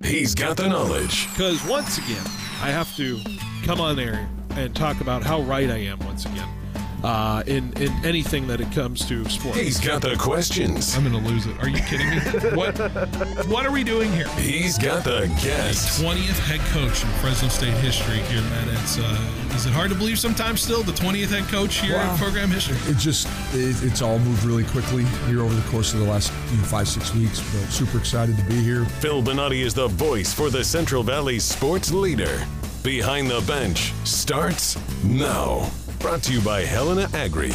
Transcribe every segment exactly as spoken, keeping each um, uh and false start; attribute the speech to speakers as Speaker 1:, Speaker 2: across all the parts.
Speaker 1: He's got the knowledge.
Speaker 2: Because once again, I have to come on there and talk about how right I am once again uh, in, in anything that it comes to sports.
Speaker 1: He's got the questions.
Speaker 3: I'm going to lose it. Are you kidding me? What What are we doing here?
Speaker 1: He's got the guests.
Speaker 3: twentieth head coach in Fresno State history here, Matt. It's, uh, is it hard to believe sometimes still, the twentieth head coach here
Speaker 4: wow.
Speaker 3: in program history?
Speaker 4: It just, it, it's all moved really quickly here over the course of the last you know, five, six weeks. But super excited to be here.
Speaker 1: Phil Bonatti is the voice for the Central Valley sports leader. Behind the Bench starts now. Brought to you by Helena Agri.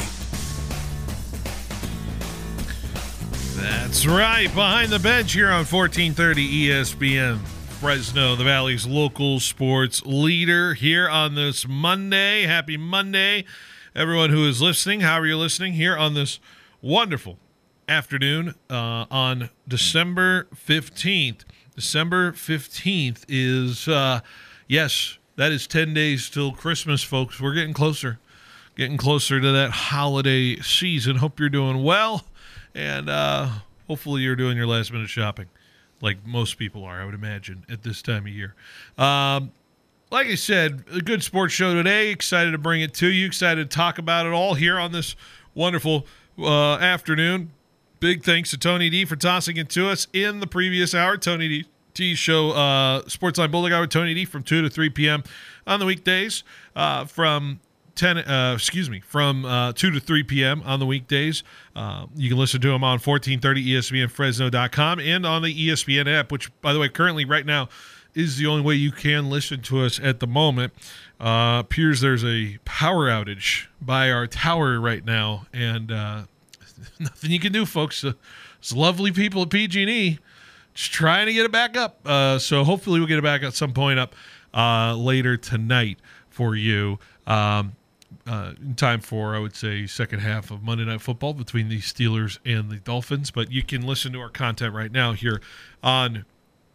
Speaker 5: That's right. Behind the Bench here on fourteen thirty E S P N. Fresno, the Valley's local sports leader here on this Monday. Happy Monday, everyone who is listening, however you're listening, here on this wonderful afternoon uh, on December fifteenth. December fifteenth is, uh, yes, that is ten days till Christmas, folks. We're getting closer, getting closer to that holiday season. Hope you're doing well, and uh, hopefully you're doing your last-minute shopping like most people are, I would imagine, at this time of year. Um, like I said, a good sports show today. Excited to bring it to you. Excited to talk about it all here on this wonderful uh, afternoon. Big thanks to Tony D for tossing it to us in the previous hour. Tony D T's show, uh, Sportsline Bulldog Hour with Tony D from two to three p.m. on the weekdays. Uh, from ten, uh, excuse me, from uh, two to three p.m. on the weekdays. Uh, you can listen to him on fourteen thirty E S P N Fresno dot com and on the E S P N app, which, by the way, currently right now is the only way you can listen to us at the moment. Uh, appears there's a power outage by our tower right now, and uh, nothing you can do, folks. Uh, it's lovely people at P G and E just trying to get it back up. Uh, so hopefully we'll get it back at some point up uh, later tonight for you. Um, uh, in time for, I would say, second half of Monday Night Football between the Steelers and the Dolphins. But you can listen to our content right now here on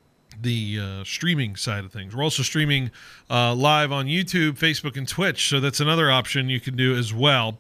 Speaker 5: the uh, streaming side of things. We're also streaming uh, live on YouTube, Facebook, and Twitch, so that's another option you can do as well.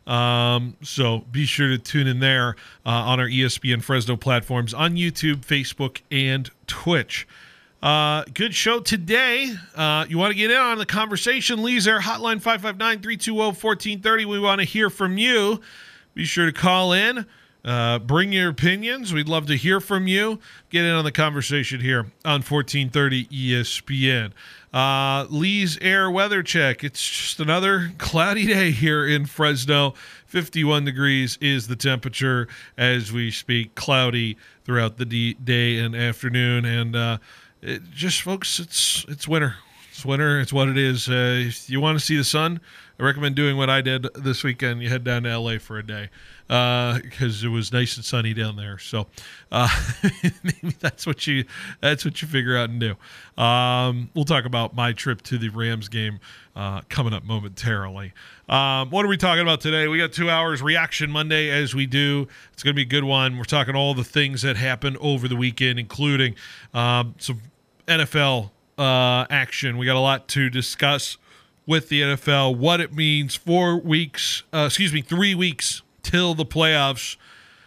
Speaker 5: Um, so be sure to tune in there uh, on our E S P N Fresno platforms on YouTube, Facebook, and Twitch. Uh, good show today. Uh, you want to get in on the conversation? Lee's Air Hotline five five nine, three two zero, one four three zero. We want to hear from you. Be sure to call in. Uh, bring your opinions. We'd love to hear from you. Get in on the conversation here on fourteen thirty E S P N. Uh, Lee's Air Weather Check. It's just another cloudy day here in Fresno. fifty-one degrees is the temperature as we speak. Cloudy throughout the d- day and afternoon. And uh, it just, folks, it's it's winter. It's winter. It's what it is. Uh, if you want to see the sun, I recommend doing what I did this weekend. You head down to L A for a day because uh, it was nice and sunny down there. So uh, maybe that's what you that's what you figure out and do. Um, we'll talk about my trip to the Rams game uh, coming up momentarily. Um, what are we talking about today? We got two hours Reaction Monday, as we do. It's going to be a good one. We're talking all the things that happened over the weekend, including um, some N F L uh, action. We got a lot to discuss with the N F L, what it means, four weeks, uh, excuse me, three weeks till the playoffs,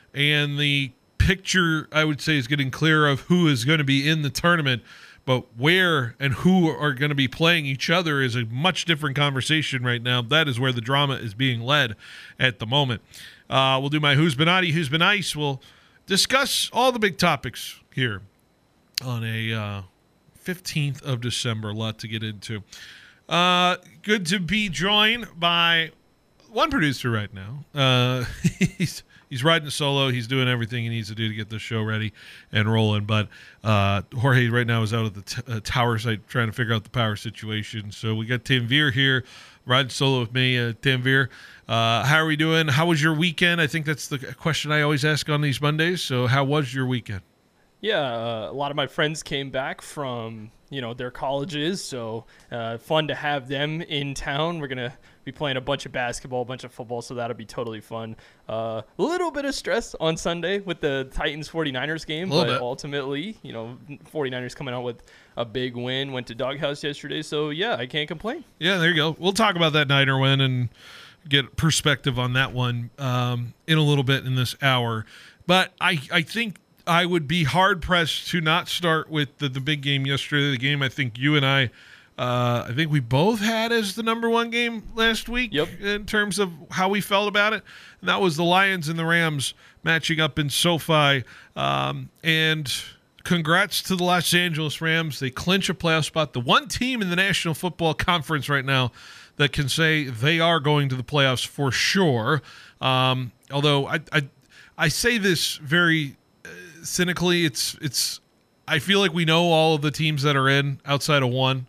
Speaker 5: and the picture, I would say, is getting clearer of who is going to be in the tournament, but where and who are going to be playing each other is a much different conversation right now. That is where the drama is being led at the moment. Uh, we'll do my Who's Been Naughty, Who's Been Nice. We'll discuss all the big topics here on a uh, fifteenth of December. A lot to get into. Uh, good to be joined by one producer right now. Uh, he's he's riding solo. He's doing everything he needs to do to get this show ready and rolling. But uh, Jorge right now is out at the t- uh, tower site trying to figure out the power situation. So we got Tim Veer here riding solo with me. Uh, Tim Veer, uh, how are we doing? How was your weekend? I think that's the question I always ask on these Mondays. So how was your weekend?
Speaker 6: Yeah, uh, a lot of my friends came back from, you know, their colleges, so uh, fun to have them in town. We're going to be playing a bunch of basketball, a bunch of football, so that'll be totally fun. Uh, a little bit of stress on Sunday with the Titans forty-niners game, but bit. ultimately, you know, forty-niners coming out with a big win, went to Doghouse yesterday, so yeah, I can't complain.
Speaker 5: Yeah, there you go. We'll talk about that Niner win and get perspective on that one um, in a little bit in this hour. But I, I think I would be hard pressed to not start with the, the big game yesterday. The game I think you and I, uh, I think we both had as the number one game last week.
Speaker 6: Yep.
Speaker 5: In terms of how we felt about it, and that was the Lions and the Rams matching up in SoFi. Um, and congrats to the Los Angeles Rams. They clinch a playoff spot. The one team in the National Football Conference right now that can say they are going to the playoffs for sure. Um, although I, I, I say this very cynically, it's it's I feel like we know all of the teams that are in outside of one,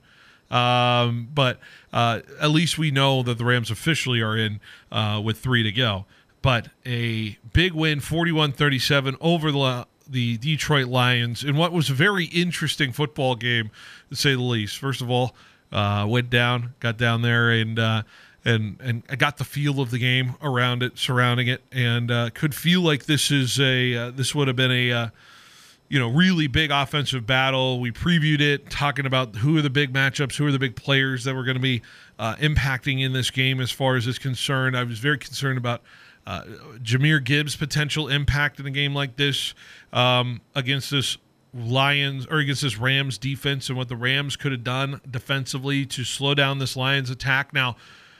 Speaker 5: um, but uh, at least we know that the Rams officially are in uh, with three to go. But a big win, forty-one thirty-seven over the the Detroit Lions in what was a very interesting football game, to say the least. First of all, uh, went down, got down there, and uh, and and I got the feel of the game around it, surrounding it, and uh, could feel like this is a uh, this would have been a uh, you know really big offensive battle. We previewed it, talking about who are the big matchups, who are the big players that were going to be uh, impacting in this game as far as is concerned. I was very concerned about uh, Jahmyr Gibbs' potential impact in a game like this um, against this Lions or against this Rams defense, and what the Rams could have done defensively to slow down this Lions attack. Now,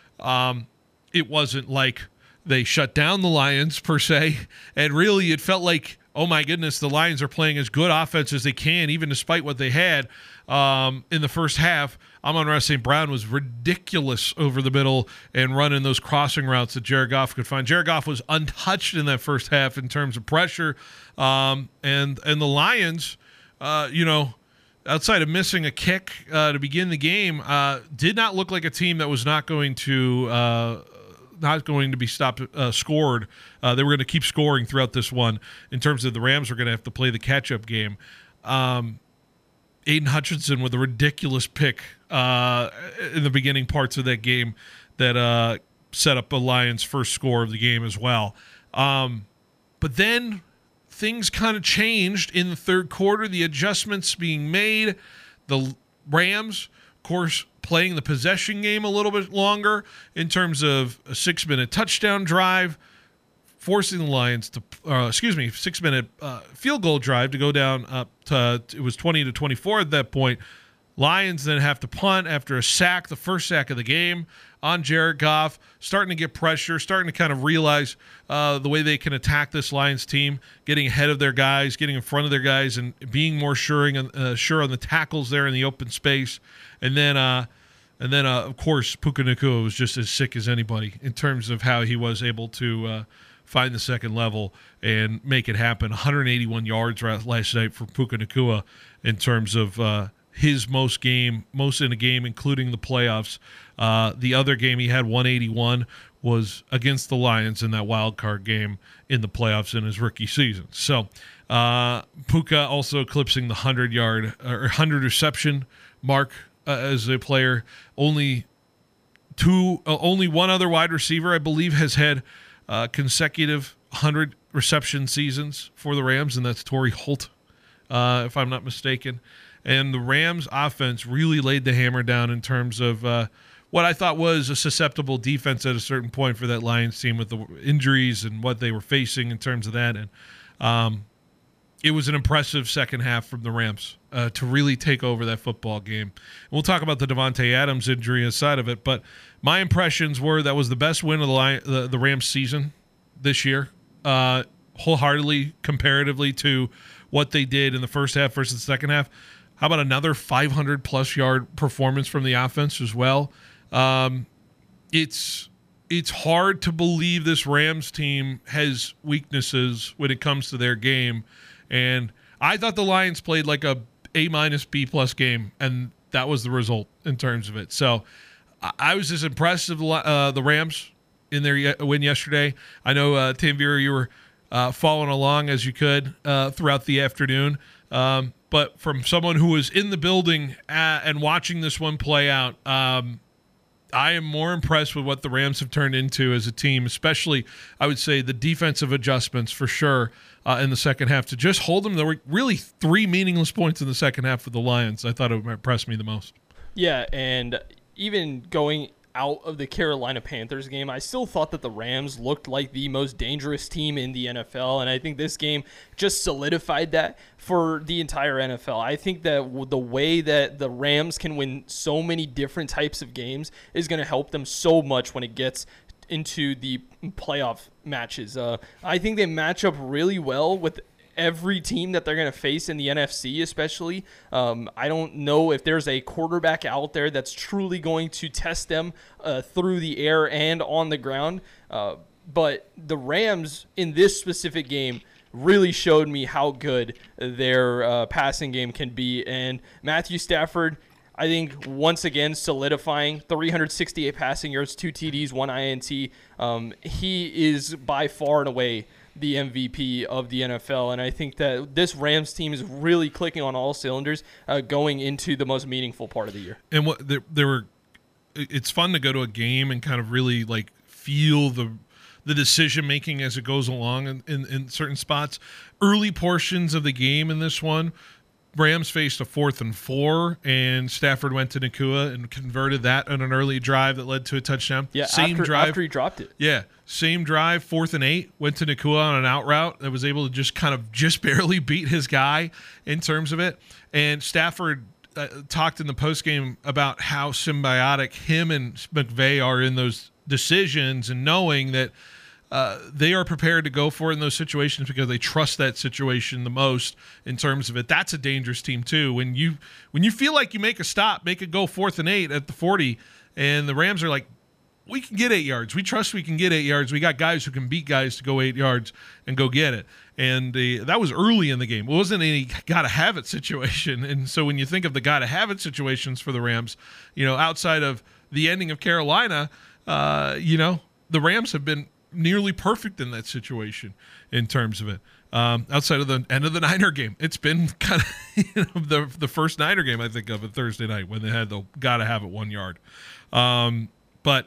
Speaker 5: Um, it wasn't like they shut down the Lions per se, and really it felt like, oh my goodness, the Lions are playing as good offense as they can, even despite what they had um, in the first half. Amon-Ra Saint Brown was ridiculous over the middle and running those crossing routes that Jared Goff could find. Jared Goff was untouched in that first half in terms of pressure, um, and and the Lions, uh, you know, outside of missing a kick uh, to begin the game, uh, did not look like a team that was not going to uh, not going to be stopped uh, scored. Uh, they were going to keep scoring throughout this one. In terms of the Rams, were going to have to play the catch-up game. Um, Aiden Hutchinson with a ridiculous pick uh, in the beginning parts of that game that uh, set up the Lions' first score of the game as well. Um, but then things kind of changed in the third quarter, the adjustments being made. The Rams, of course, playing the possession game a little bit longer in terms of a six-minute touchdown drive, forcing the Lions to, uh, excuse me, six-minute uh, field goal drive to go down up to, it was twenty to twenty-four at that point. Lions then have to punt after a sack, the first sack of the game on Jared Goff, starting to get pressure, starting to kind of realize uh, the way they can attack this Lions team, getting ahead of their guys, getting in front of their guys, and being more sure, uh, sure on the tackles there in the open space. And then, uh, and then uh, of course, Puka Nacua was just as sick as anybody in terms of how he was able to uh, find the second level and make it happen. one hundred eighty-one yards last night for Puka Nacua in terms of uh, his most game, most in a game, including the playoffs. Uh, the other game he had one eighty-one was against the Lions in that wild card game in the playoffs in his rookie season. So uh, Puka also eclipsing the hundred yard or hundred reception mark uh, as a player. Only two, uh, only one other wide receiver, I believe, has had uh, consecutive hundred reception seasons for the Rams, and that's Torrey Holt, uh, if I'm not mistaken. And the Rams offense really laid the hammer down in terms of uh, what I thought was a susceptible defense at a certain point for that Lions team with the injuries and what they were facing in terms of that. And um, it was an impressive second half from the Rams uh, to really take over that football game. And we'll talk about the Davante Adams injury aside of it, but my impressions were that was the best win of the, Lion, the, the Rams season this year, uh, wholeheartedly comparatively to what they did in the first half versus the second half. How about another five hundred plus yard performance from the offense as well? Um, it's it's hard to believe this Rams team has weaknesses when it comes to their game, and I thought the Lions played like a A minus B plus game, and that was the result in terms of it. So I was just impressed with uh, the Rams in their win yesterday. I know uh, Tim Vera, you were uh, following along as you could uh, throughout the afternoon. Um, But from someone who was in the building uh, and watching this one play out, um, I am more impressed with what the Rams have turned into as a team, especially, I would say, the defensive adjustments for sure uh, in the second half to just hold them. There were really three meaningless points in the second half for the Lions. I thought it impressed me the most.
Speaker 6: Yeah, and even going out of the Carolina Panthers game, I still thought that the Rams looked like the most dangerous team in the N F L, and I think this game just solidified that for the entire N F L. I think that the way that the Rams can win so many different types of games is going to help them so much when it gets into the playoff matches. Uh, I think they match up really well with every team that they're going to face in the N F C, especially. Um, I don't know if there's a quarterback out there that's truly going to test them uh, through the air and on the ground. Uh, but the Rams in this specific game really showed me how good their uh, passing game can be. And Matthew Stafford, I think, once again solidifying three hundred sixty-eight passing yards, two T Ds, one I N T. Um, he is by far and away the M V P of the N F L, and I think that this Rams team is really clicking on all cylinders uh, going into the most meaningful part of the year.
Speaker 3: And what there, there were, it's fun to go to a game and kind of really like feel the the decision making as it goes along in, in, in certain spots. Early portions of the game in this one, Rams faced a fourth and four, and Stafford went to Nakua and converted that on an early drive that led to a touchdown.
Speaker 6: Yeah,
Speaker 3: same
Speaker 6: after,
Speaker 3: drive
Speaker 6: after he dropped it.
Speaker 3: Yeah, same drive, fourth and eight, went to Nakua on an out route that was able to just kind of just barely beat his guy in terms of it. And Stafford uh, talked in the postgame about how symbiotic him and McVay are in those decisions, and knowing that Uh, they are prepared to go for it in those situations because they trust that situation the most in terms of it. That's a dangerous team too. When you when you feel like you make a stop, make it go fourth and eight at the forty, and the Rams are like, we can get eight yards. We trust we can get eight yards. We got guys who can beat guys to go eight yards and go get it. And uh, that was early in the game. It wasn't any gotta-have-it situation. And so when you think of the gotta-have-it situations for the Rams, you know, outside of the ending of Carolina, uh, you know, the Rams have been nearly perfect in that situation in terms of it. Um, outside of the end of the Niner game, it's been kind of you know, the the first Niner game I think of it Thursday night when they had the gotta have it one yard. Um, but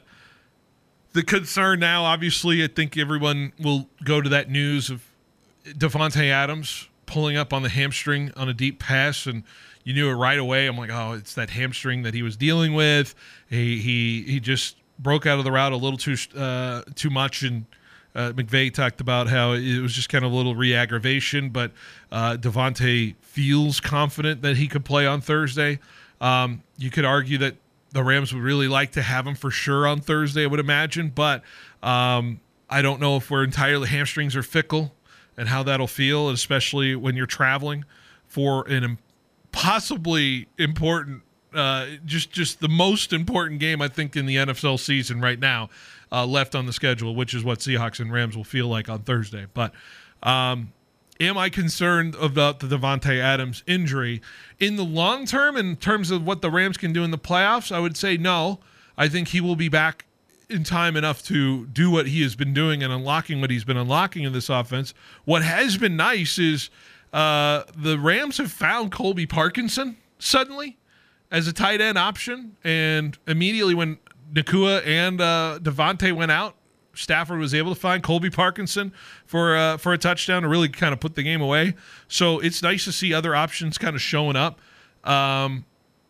Speaker 3: the concern now, obviously, I think everyone will go to that news of Davante Adams pulling up on the hamstring on a deep pass, and you knew it right away. I'm like, oh, it's that hamstring that he was dealing with. He he he just broke out of the route a little too uh, too much, and uh, McVay talked about how it was just kind of a little re-aggravation, but uh, Davante feels confident that he could play on Thursday. Um, you could argue that the Rams would really like to have him for sure on Thursday, I would imagine, but um, I don't know if we're entirely – hamstrings are fickle and how that'll feel, especially when you're traveling for an possibly important Uh, just just the most important game, I think, in the N F L season right now uh, left on the schedule, which is what Seahawks and Rams will feel like on Thursday. But um, am I concerned about the Davante Adams injury? In the long term, in terms of what the Rams can do in the playoffs, I would say no. I think he will be back in time enough to do what he has been doing and unlocking what he's been unlocking in this offense. What has been nice is uh, the Rams have found Colby Parkinson suddenly as a tight end option, and immediately when Nakua and uh, Davante went out, Stafford was able to find Colby Parkinson for uh, for a touchdown to really kind of put the game away. So it's nice to see other options kind of showing up. Um,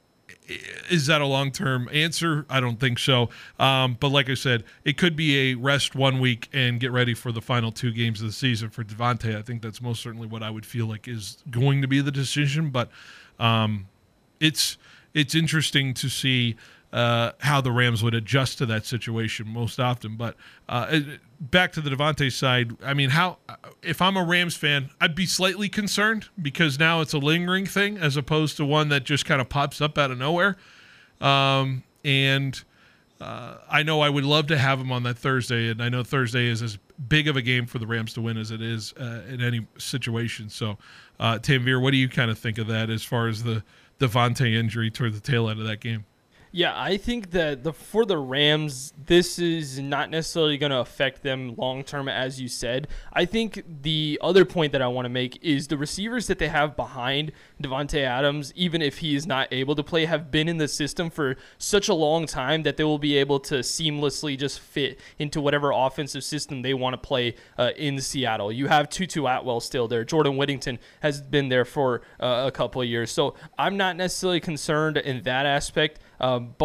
Speaker 3: is that a long-term answer? I don't think so. Um, but like I said, it could be a rest one week and get ready for the final two games of the season for Davante. I think that's most certainly what I would feel like is going to be the decision. But um, it's it's interesting to see uh, how the Rams would adjust to that situation most often. But uh, back to the Davante side, I mean, how if I'm a Rams fan, I'd be slightly concerned because now it's a lingering thing as opposed to one that just kind of pops up out of nowhere. Um, and uh, I know I would love to have him on that Thursday, and I know Thursday is as big of a game for the Rams to win as it is uh, in any situation. So, uh, Tanvir, what do you kind of think of that as far as the Davante injury toward the tail end of that game?
Speaker 6: Yeah, I think that the for the Rams, this is not necessarily going to affect them long term, as you said. I think the other point that I want to make is the receivers that they have behind Davante Adams, even if he is not able to play, have been in the system for such a long time that they will be able to seamlessly just fit into whatever offensive system they want to play uh, in Seattle. You have Tutu Atwell still there. Jordan Whittington has been there for uh, a couple of years. So I'm not necessarily concerned in that aspect. Um, but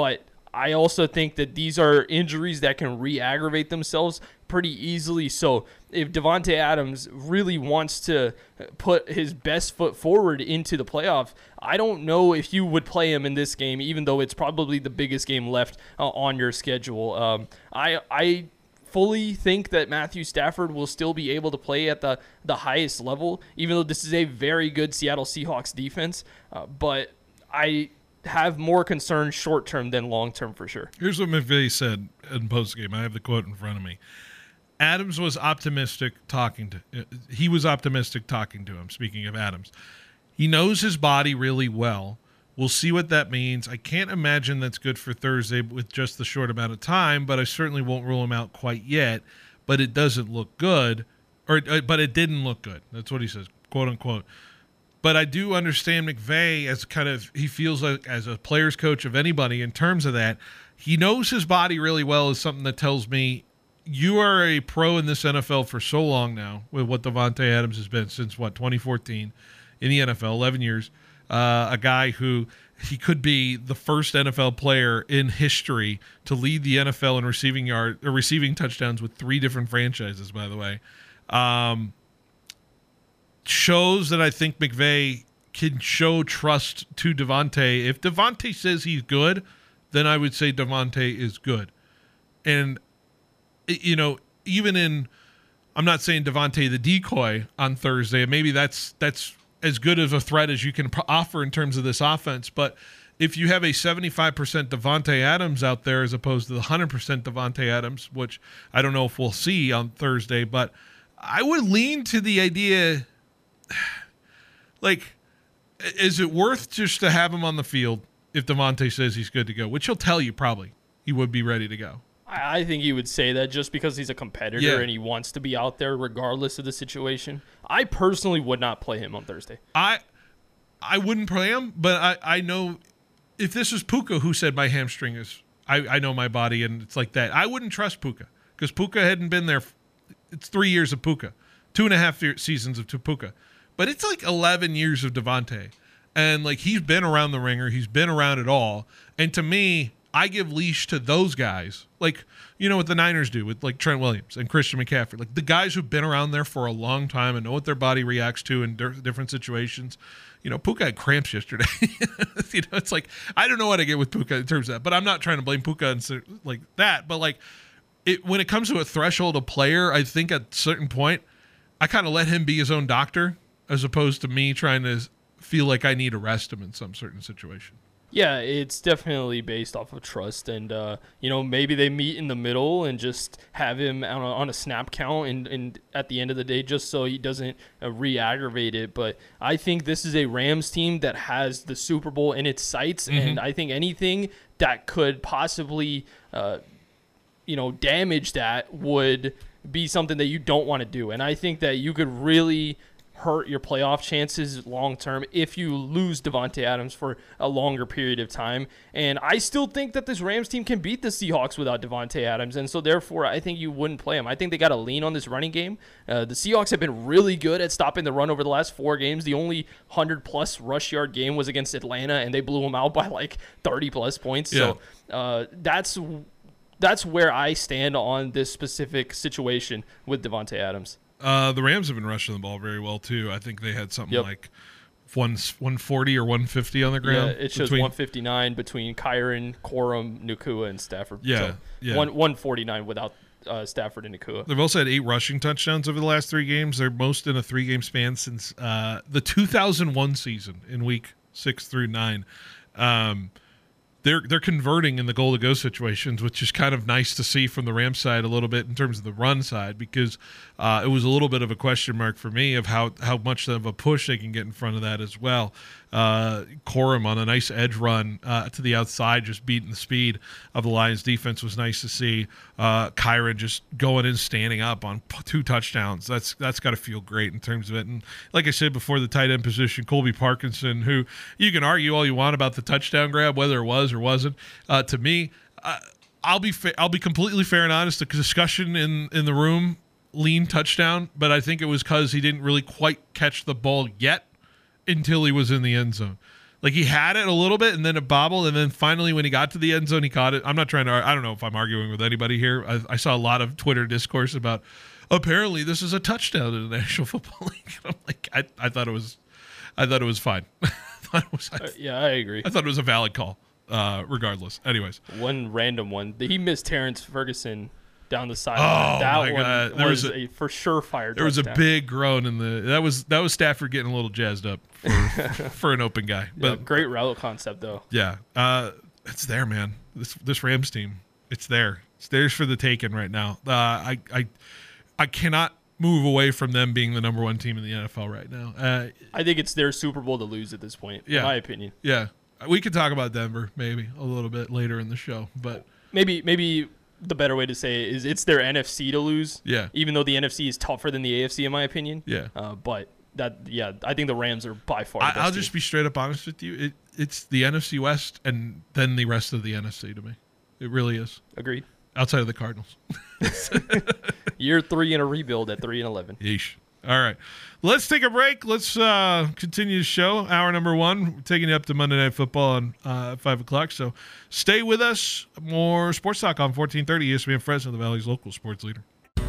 Speaker 6: I also think that these are injuries that can re-aggravate themselves pretty easily. So if Davante Adams really wants to put his best foot forward into the playoffs, I don't know if you would play him in this game, even though it's probably the biggest game left uh, on your schedule. Um, I I fully think that Matthew Stafford will still be able to play at the, the highest level, even though this is a very good Seattle Seahawks defense. Uh, but I have more concern short-term than long-term for sure.
Speaker 3: Here's what McVay said in postgame. I have the quote in front of me. Adams was optimistic talking to uh, he was optimistic talking to him. Speaking of Adams, he knows his body really well. We'll see what that means. I can't imagine that's good for Thursday with just the short amount of time, but I certainly won't rule him out quite yet. But it doesn't look good, or uh, but it didn't look good. That's what he says, quote unquote. But I do understand McVay as kind of, he feels like as a player's coach of anybody in terms of that. He knows his body really well is something that tells me you are a pro in this N F L for so long now with what Davante Adams has been since, what, twenty fourteen in the N F L, eleven years. Uh, a guy who he could be the first N F L player in history to lead the N F L in receiving yard or receiving touchdowns with three different franchises, by the way. Um, shows that I think McVay can show trust to Davante. If Davante says he's good, then I would say Davante is good. And, you know, even in, I'm not saying Davante the decoy on Thursday. Maybe that's that's as good of a threat as you can offer in terms of this offense. But if you have a seventy-five percent Davante Adams out there as opposed to the one hundred percent Davante Adams, which I don't know if we'll see on Thursday, but I would lean to the idea, like, is it worth just to have him on the field if Davante says he's good to go, which he'll tell you probably he would be ready to go.
Speaker 6: I think he would say that just because he's a competitor
Speaker 3: Yeah.
Speaker 6: and he wants to be out there regardless of the situation. I personally would not play him on Thursday.
Speaker 3: I I wouldn't play him, but I, I know if this was Puka who said my hamstring is, I, I know my body and it's like that, I wouldn't trust Puka because Puka hadn't been there. It's three years of Puka, two and a half year, seasons of Puka. But it's like eleven years of Davante. And, like, he's been around the ringer. He's been around it all. And to me, I give leash to those guys. Like, you know what the Niners do with, like, Trent Williams and Christian McCaffrey. Like, the guys who've been around there for a long time and know what their body reacts to in di- different situations. You know, Puka had cramps yesterday. You know, it's like, I don't know what I get with Puka in terms of that. But I'm not trying to blame Puka and like that. But, like, it, when it comes to a threshold of player, I think at a certain point, I kind of let him be his own doctor as opposed to me trying to feel like I need to rest him in some certain situation.
Speaker 6: Yeah, it's definitely based off of trust. And, uh, you know, maybe they meet in the middle and just have him on a, on a snap count and, and at the end of the day just so he doesn't uh, re-aggravate it. But I think this is a Rams team that has the Super Bowl in its sights. Mm-hmm. And I think anything that could possibly, uh, you know, damage that would be something that you don't want to do. And I think that you could really hurt your playoff chances long term if you lose Davante Adams for a longer period of time. And I still think that this Rams team can beat the Seahawks without Davante Adams, and so therefore I think you wouldn't play him. I think they got to lean on this running game. Uh, the Seahawks have been really good at stopping the run over the last four games. The only one hundred plus rush yard game was against Atlanta, and they blew them out by like thirty plus points.
Speaker 3: Yeah.
Speaker 6: So uh, that's that's where I stand on this specific situation with Davante Adams.
Speaker 3: Uh, the Rams have been rushing the ball very well, too. I think they had something
Speaker 6: Yep.
Speaker 3: like one forty or one fifty on the ground.
Speaker 6: Yeah, it shows
Speaker 3: between-
Speaker 6: one fifty-nine between Kyron, Corum, Nakua, and Stafford.
Speaker 3: Yeah,
Speaker 6: So
Speaker 3: yeah.
Speaker 6: One, one forty-nine without uh, Stafford and Nakua.
Speaker 3: They've also had eight rushing touchdowns over the last three games. They're most in a three-game span since uh, the two thousand one season in week six through nine. Um, they're they're converting in the goal-to-go situations, which is kind of nice to see from the Rams side a little bit in terms of the run side, because uh, it was a little bit of a question mark for me of how, how much of a push they can get in front of that as well. Uh, Corum on a nice edge run uh, to the outside, just beating the speed of the Lions defense was nice to see. Uh, Kyron just going in, standing up on p- two touchdowns. That's that's got to feel great in terms of it. And like I said before, the tight end position, Colby Parkinson, who you can argue all you want about the touchdown grab, whether it was or wasn't. Uh, to me, uh, I'll be fa- I'll be completely fair and honest. The discussion in in the room lean touchdown, but I think it was because he didn't really quite catch the ball yet until he was in the end zone. Like he had it a little bit and then it bobbled, and then finally when he got to the end zone, he caught it. I'm not trying to. I don't know if I'm arguing with anybody here. I, I saw a lot of Twitter discourse about apparently this is a touchdown in the National Football League. I'm like, I, I thought it was, I thought it was fine. I thought it was, I,
Speaker 6: Uh, yeah, I agree.
Speaker 3: I thought it was a valid call, uh, regardless. Anyways,
Speaker 6: One random one. He missed Terrence Ferguson down the
Speaker 3: Oh,
Speaker 6: sideline. that
Speaker 3: my
Speaker 6: one
Speaker 3: God. There
Speaker 6: was,
Speaker 3: was
Speaker 6: a, for sure fire.
Speaker 3: there was a
Speaker 6: touchdown.
Speaker 3: big groan in the. That was that was Stafford getting a little jazzed up for, for an open guy.
Speaker 6: Yeah,
Speaker 3: But
Speaker 6: great route concept though.
Speaker 3: yeah, uh, it's there, man. This this Rams team, it's there. It's theirs for the taking right now. Uh, I I I cannot move away from them being the number one team in the N F L right now. Uh,
Speaker 6: I think it's their Super Bowl to lose at this point,
Speaker 3: Yeah.
Speaker 6: in my opinion.
Speaker 3: yeah, we could talk about Denver maybe a little bit later in the show, but
Speaker 6: Maybe maybe the better way to say it is it's their N F C to lose.
Speaker 3: yeah,
Speaker 6: Even though the N F C is tougher than the A F C in my opinion.
Speaker 3: yeah.
Speaker 6: Uh, but that yeah, I think the Rams are by far the
Speaker 3: I,
Speaker 6: best
Speaker 3: I'll
Speaker 6: team.
Speaker 3: just be straight up honest with you. It it's the N F C West and then the rest of the N F C to me. It really is.
Speaker 6: Agreed.
Speaker 3: Outside of the Cardinals.
Speaker 6: Year three in a rebuild at three and eleven.
Speaker 3: Yeesh. All right. Let's take a break. Let's uh, continue the show. Hour number one. We're taking you up to Monday Night Football on uh, five o'clock. So stay with us. More Sports Talk on fourteen thirty E S P N Fresno, the Valley's local sports leader.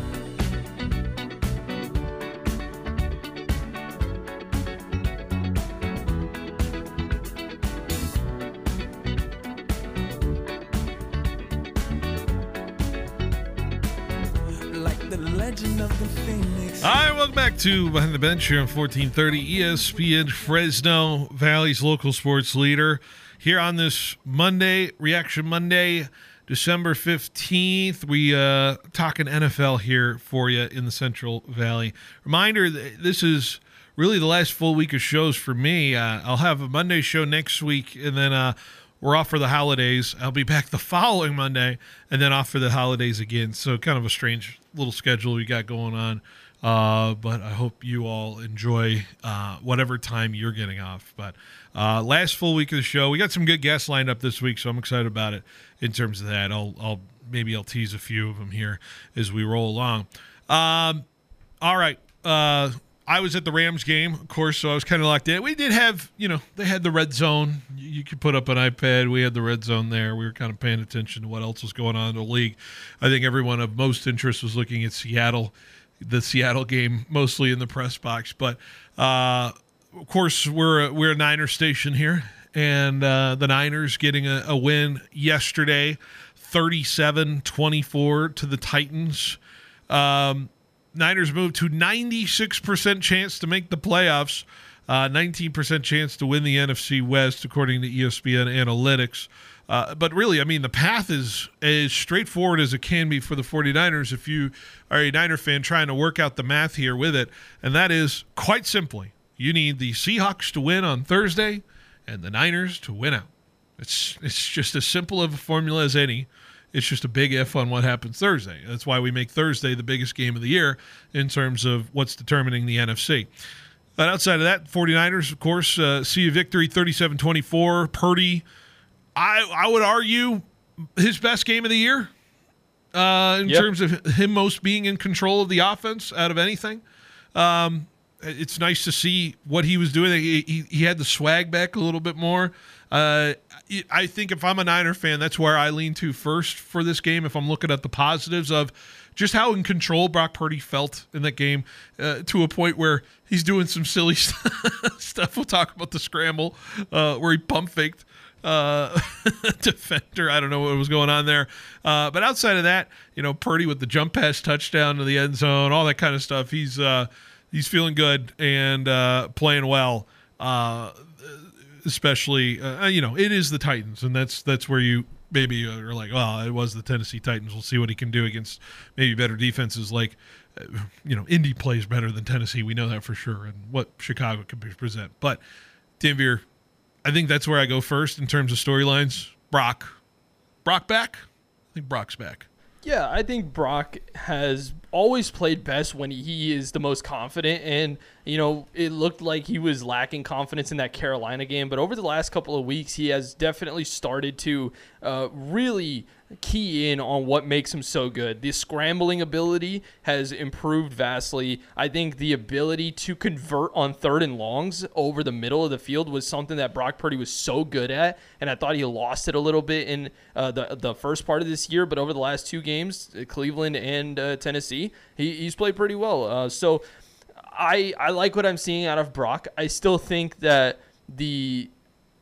Speaker 7: Like the legend of the Phoenix.
Speaker 3: All right, welcome back to Behind the Bench here on fourteen thirty E S P N Fresno, Valley's local sports leader. Here on this Monday, Reaction Monday, December fifteenth, we uh talking N F L here for you in the Central Valley. Reminder, th- this is really the last full week of shows for me. Uh, I'll have a Monday show next week, and then uh, we're off for the holidays. I'll be back the following Monday, and then off for the holidays again. So kind of a strange little schedule we got going on. Uh, but I hope you all enjoy uh, whatever time you're getting off. But uh, last full week of the show, we got some good guests lined up this week, so I'm excited about it in terms of that. I'll, I'll maybe I'll tease a few of them here as we roll along. Um, all right. Uh, I was at the Rams game, of course, so I was kind of locked in. We did have, you know, they had the red zone. You, you could put up an iPad. We had the red zone there. We were kind of paying attention to what else was going on in the league. I think everyone of most interest was looking at Seattle, the Seattle game, mostly in the press box. But, uh, of course, we're a, we're a Niners station here, and uh, the Niners getting a, a win yesterday, thirty-seven twenty-four to the Titans. Um Niners moved to ninety-six percent chance to make the playoffs, uh, nineteen percent chance to win the N F C West, according to E S P N Analytics. Uh, but really, I mean, the path is as straightforward as it can be for the 49ers if you are a Niner fan trying to work out the math here with it. And that is, quite simply, you need the Seahawks to win on Thursday and the Niners to win out. It's, it's just as simple of a formula as any. It's just a big if on what happens Thursday. That's why we make Thursday the biggest game of the year in terms of what's determining the N F C. But outside of that, 49ers, of course, uh, see a victory thirty-seven twenty-four. Purdy, I I would argue his best game of the year uh, in
Speaker 6: Yep.
Speaker 3: terms of him most being in control of the offense out of anything. Um, it's nice to see what he was doing. He, he, he had the swag back a little bit more. Uh, I think if I'm a Niner fan, that's where I lean to first for this game. If I'm looking at the positives of just how in control Brock Purdy felt in that game, uh, to a point where he's doing some silly stuff. We'll talk about the scramble uh, where he pump faked uh, defender. I don't know what was going on there. Uh, but outside of that, you know, Purdy with the jump pass touchdown to the end zone, all that kind of stuff. He's uh, he's feeling good and uh, playing well. Uh, especially, uh, you know, it is the Titans, and that's that's where you maybe are like, well, it was the Tennessee Titans. We'll see what he can do against maybe better defenses like, uh, you know, Indy plays better than Tennessee. We know that for sure, and what Chicago can present. But, Danveer, I think that's where I go first in terms of storylines. Brock. Brock back? I think Brock's back.
Speaker 6: Yeah, I think Brock has always played best when he is the most confident. And, you know, it looked like he was lacking confidence in that Carolina game. But over the last couple of weeks, he has definitely started to uh, really key in on what makes him so good. The scrambling ability has improved vastly. I think the ability to convert on third and longs over the middle of the field was something that Brock Purdy was so good at, and I thought he lost it a little bit in uh, the the first part of this year. But over the last two games, Cleveland and uh, Tennessee, he, he's played pretty well. Uh, so I I like what I'm seeing out of Brock. I still think that the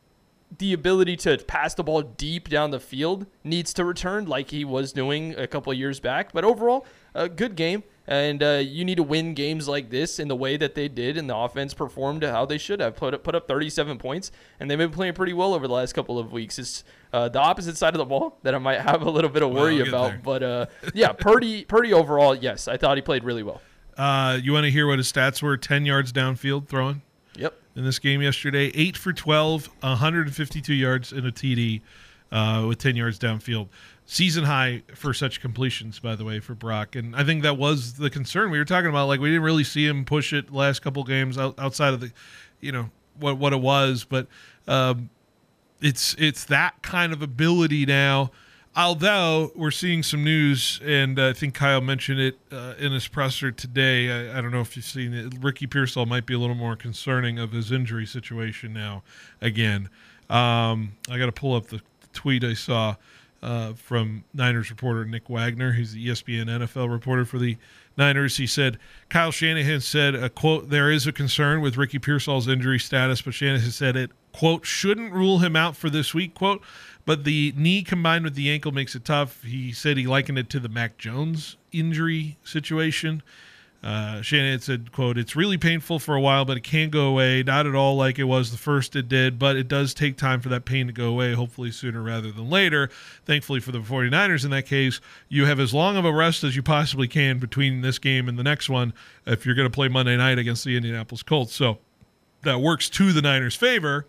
Speaker 6: the ability to pass the ball deep down the field needs to return like he was doing a couple of years back. But overall, a good game. And uh, you need to win games like this in the way that they did, and the offense performed how they should have. Put up, put up thirty-seven points, and they've been playing pretty well over the last couple of weeks. It's uh, the opposite side of the ball that I might have a little bit of worry
Speaker 3: well,
Speaker 6: about. But, uh, yeah, Purdy, Purdy overall, yes, I thought he played really well.
Speaker 3: Uh, you want to hear what his stats were? ten yards downfield throwing?
Speaker 6: Yep.
Speaker 3: In this game yesterday, eight for twelve, one hundred fifty-two yards and a T D uh, with ten yards downfield. Season high for such completions, by the way, for Brock. And I think that was the concern we were talking about. Like, we didn't really see him push it last couple games out, outside of the, you know, what what it was. But um, it's it's that kind of ability now. Although we're seeing some news, and uh, I think Kyle mentioned it uh, in his presser today. I, I don't know if you've seen it. Ricky Pearsall might be a little more concerning of his injury situation now again. Um, I got to pull up the tweet I saw uh, from Niners reporter Nick Wagner. He's the E S P N N F L reporter for the Niners. He said, Kyle Shanahan said, a quote, there is a concern with Ricky Pearsall's injury status, but Shanahan said it, quote, shouldn't rule him out for this week, quote, but the knee combined with the ankle makes it tough. He said he likened it to the Mac Jones injury situation. Uh, Shanahan said, quote, it's really painful for a while, but it can go away. Not at all like it was the first it did, but it does take time for that pain to go away, hopefully sooner rather than later. Thankfully for the 49ers in that case, you have as long of a rest as you possibly can between this game and the next one if you're going to play Monday night against the Indianapolis Colts. So that works to the Niners' favor,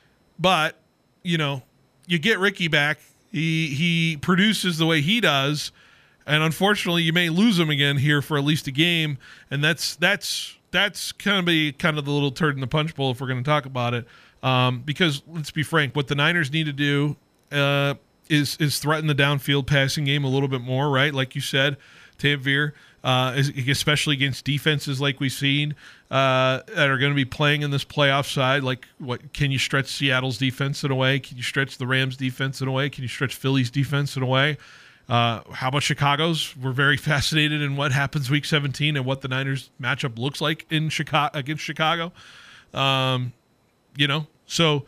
Speaker 3: but, you know, you get Ricky back. He he produces the way he does, and unfortunately, you may lose him again here for at least a game. And that's that's that's kind of be kind of the little turd in the punch bowl if we're going to talk about it. Um, because let's be frank, what the Niners need to do uh, is is threaten the downfield passing game a little bit more, right? Like you said, Tanvir, uh, especially against defenses like we've seen uh, that are going to be playing in this playoff side. Like, what can you stretch Seattle's defense in a way? Can you stretch the Rams' defense in a way? Can you stretch Philly's defense in a way? Uh, how about Chicago's? We're very fascinated in what happens week seventeen and what the Niners matchup looks like in Chicago against Chicago. Um, you know, so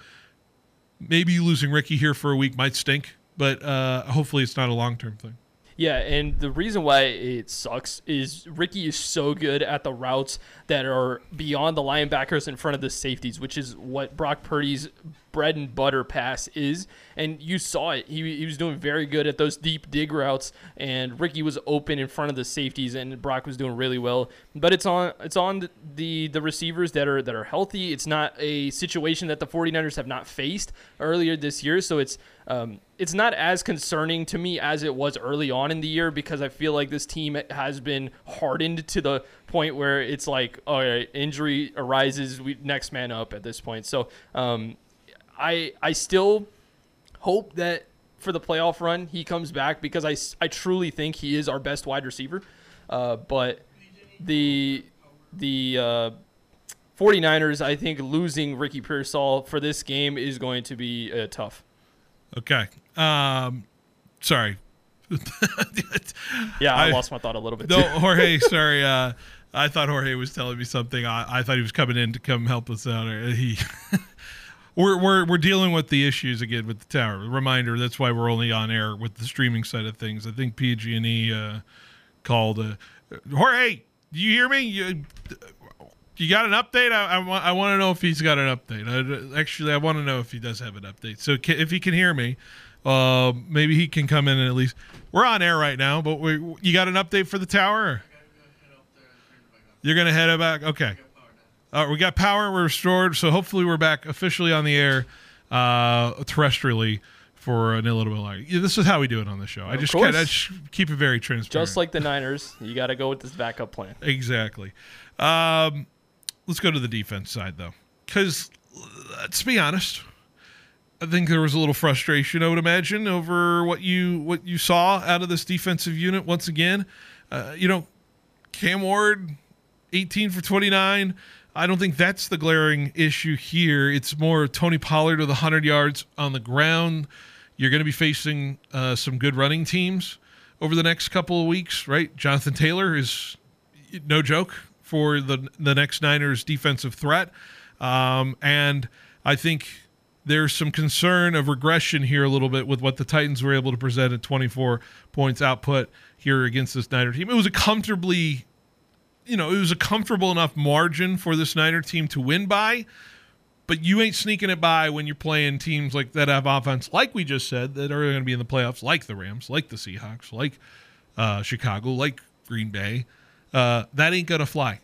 Speaker 3: maybe losing Ricky here for a week might stink, but uh, hopefully it's not a long-term thing.
Speaker 6: Yeah, and the reason why it sucks is Ricky is so good at the routes that are beyond the linebackers in front of the safeties, which is what Brock Purdy's bread and butter pass is. And you saw it. He, he was doing very good at those deep dig routes, and Ricky was open in front of the safeties, and Brock was doing really well. But it's on it's on the the receivers that are that are healthy. It's not a situation that the 49ers have not faced earlier this year, so it's um, it's not as concerning to me as it was early on in the year, because I feel like this team has been hardened to the point where it's like, all right, injury arises, we next man up at this point. So um, I I still hope that for the playoff run he comes back, because I, I truly think he is our best wide receiver. Uh, but the the uh, 49ers, I think losing Ricky Pearsall for this game is going to be uh, tough.
Speaker 3: Okay. Um, sorry.
Speaker 6: yeah, I,
Speaker 3: I
Speaker 6: lost my thought a little bit.
Speaker 3: No,
Speaker 6: too.
Speaker 3: Jorge, sorry. Uh, I thought Jorge was telling me something. I, I thought he was coming in to come help us out. He, we're we're we're dealing with the issues again with the tower. Reminder: that's why we're only on air with the streaming side of things. I think P G and E uh, called. Uh, Jorge, do you hear me? You, you got an update? I, I want I want to know if he's got an update. I, actually, I want to know if he does have an update. So can, if he can hear me. Uh, maybe he can come in and at least. We're on air right now, but we, you got an update for the tower? Or? You're gonna head it back. Okay. Uh, we got power. We're restored. So hopefully we're back officially on the air, uh, terrestrially for a little bit longer. Yeah, this is how we do it on the show. I just, kinda, I just keep it very transparent.
Speaker 6: Just like the Niners, you got to go with this backup plan.
Speaker 3: Exactly. Um, let's go to the defense side, though. Because, let's be honest, I think there was a little frustration, I would imagine, over what you what you saw out of this defensive unit once again. Uh, you know, Cam Ward, eighteen for twenty-nine. I don't think that's the glaring issue here. It's more Tony Pollard with one hundred yards on the ground. You're going to be facing uh, some good running teams over the next couple of weeks, right? Jonathan Taylor is no joke for the the next Niners defensive threat. Um, and I think there's some concern of regression here a little bit with what the Titans were able to present at twenty-four points output here against this Niner team. It was a comfortably You know, it was a comfortable enough margin for this Niner team to win by, but you ain't sneaking it by when you're playing teams like that have offense, like we just said, that are going to be in the playoffs, like the Rams, like the Seahawks, like uh, Chicago, like Green Bay. Uh, that ain't going to fly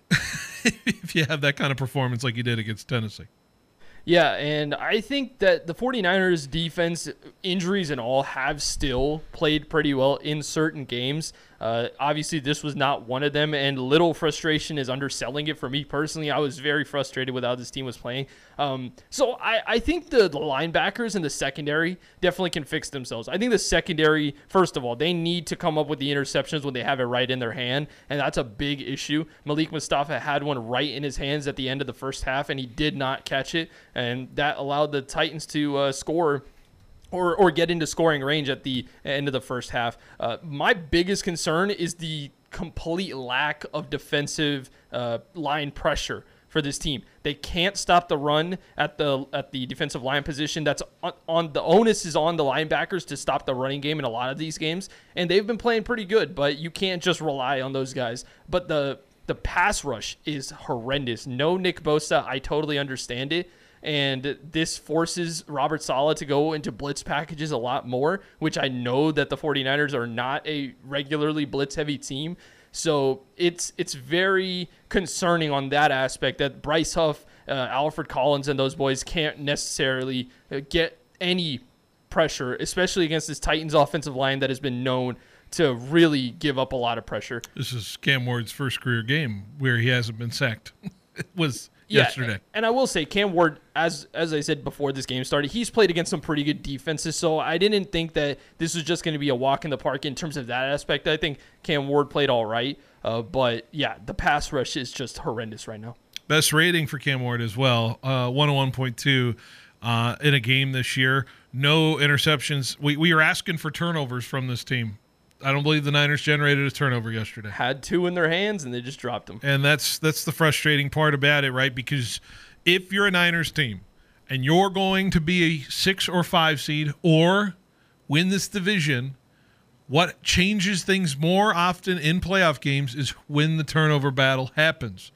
Speaker 3: if you have that kind of performance like you did against Tennessee.
Speaker 6: Yeah, and I think that the 49ers defense, injuries and all, have still played pretty well in certain games. Uh, obviously, this was not one of them, and little frustration is underselling it for me personally. I was very frustrated with how this team was playing. Um, so I, I think the, the linebackers and the secondary definitely can fix themselves. I think the secondary, first of all, they need to come up with the interceptions when they have it right in their hand, and that's a big issue. Malik Mustafa had one right in his hands at the end of the first half, and he did not catch it, and that allowed the Titans to uh, score Or, or get into scoring range at the end of the first half. Uh, my biggest concern is the complete lack of defensive uh, line pressure for this team. They can't stop the run at the at the defensive line position. That's on, on the onus is on the linebackers to stop the running game in a lot of these games, and they've been playing pretty good. But you can't just rely on those guys. But the the pass rush is horrendous. No Nick Bosa. I totally understand it. And this forces Robert Saleh to go into blitz packages a lot more, which I know that the 49ers are not a regularly blitz-heavy team. So it's it's very concerning on that aspect that Bryce Huff, uh, Alfred Collins, and those boys can't necessarily get any pressure, especially against this Titans offensive line that has been known to really give up a lot of pressure.
Speaker 3: This is Cam Ward's first career game where he hasn't been sacked. It was
Speaker 6: Yeah,
Speaker 3: yesterday.
Speaker 6: And I will say, Cam Ward, as as I said before this game started, he's played against some pretty good defenses, so I didn't think that this was just going to be a walk in the park in terms of that aspect. I think Cam Ward played all right, uh, but yeah, the pass rush is just horrendous right now.
Speaker 3: Best rating for Cam Ward as well, uh, one oh one point two uh, in a game this year. No interceptions. We, we are asking for turnovers from this team. I don't believe the Niners generated a turnover yesterday.
Speaker 6: Had two in their hands, and they just dropped them.
Speaker 3: And that's that's the frustrating part about it, right? Because if you're a Niners team and you're going to be a six or five seed or win this division, what changes things more often in playoff games is when the turnover battle happens.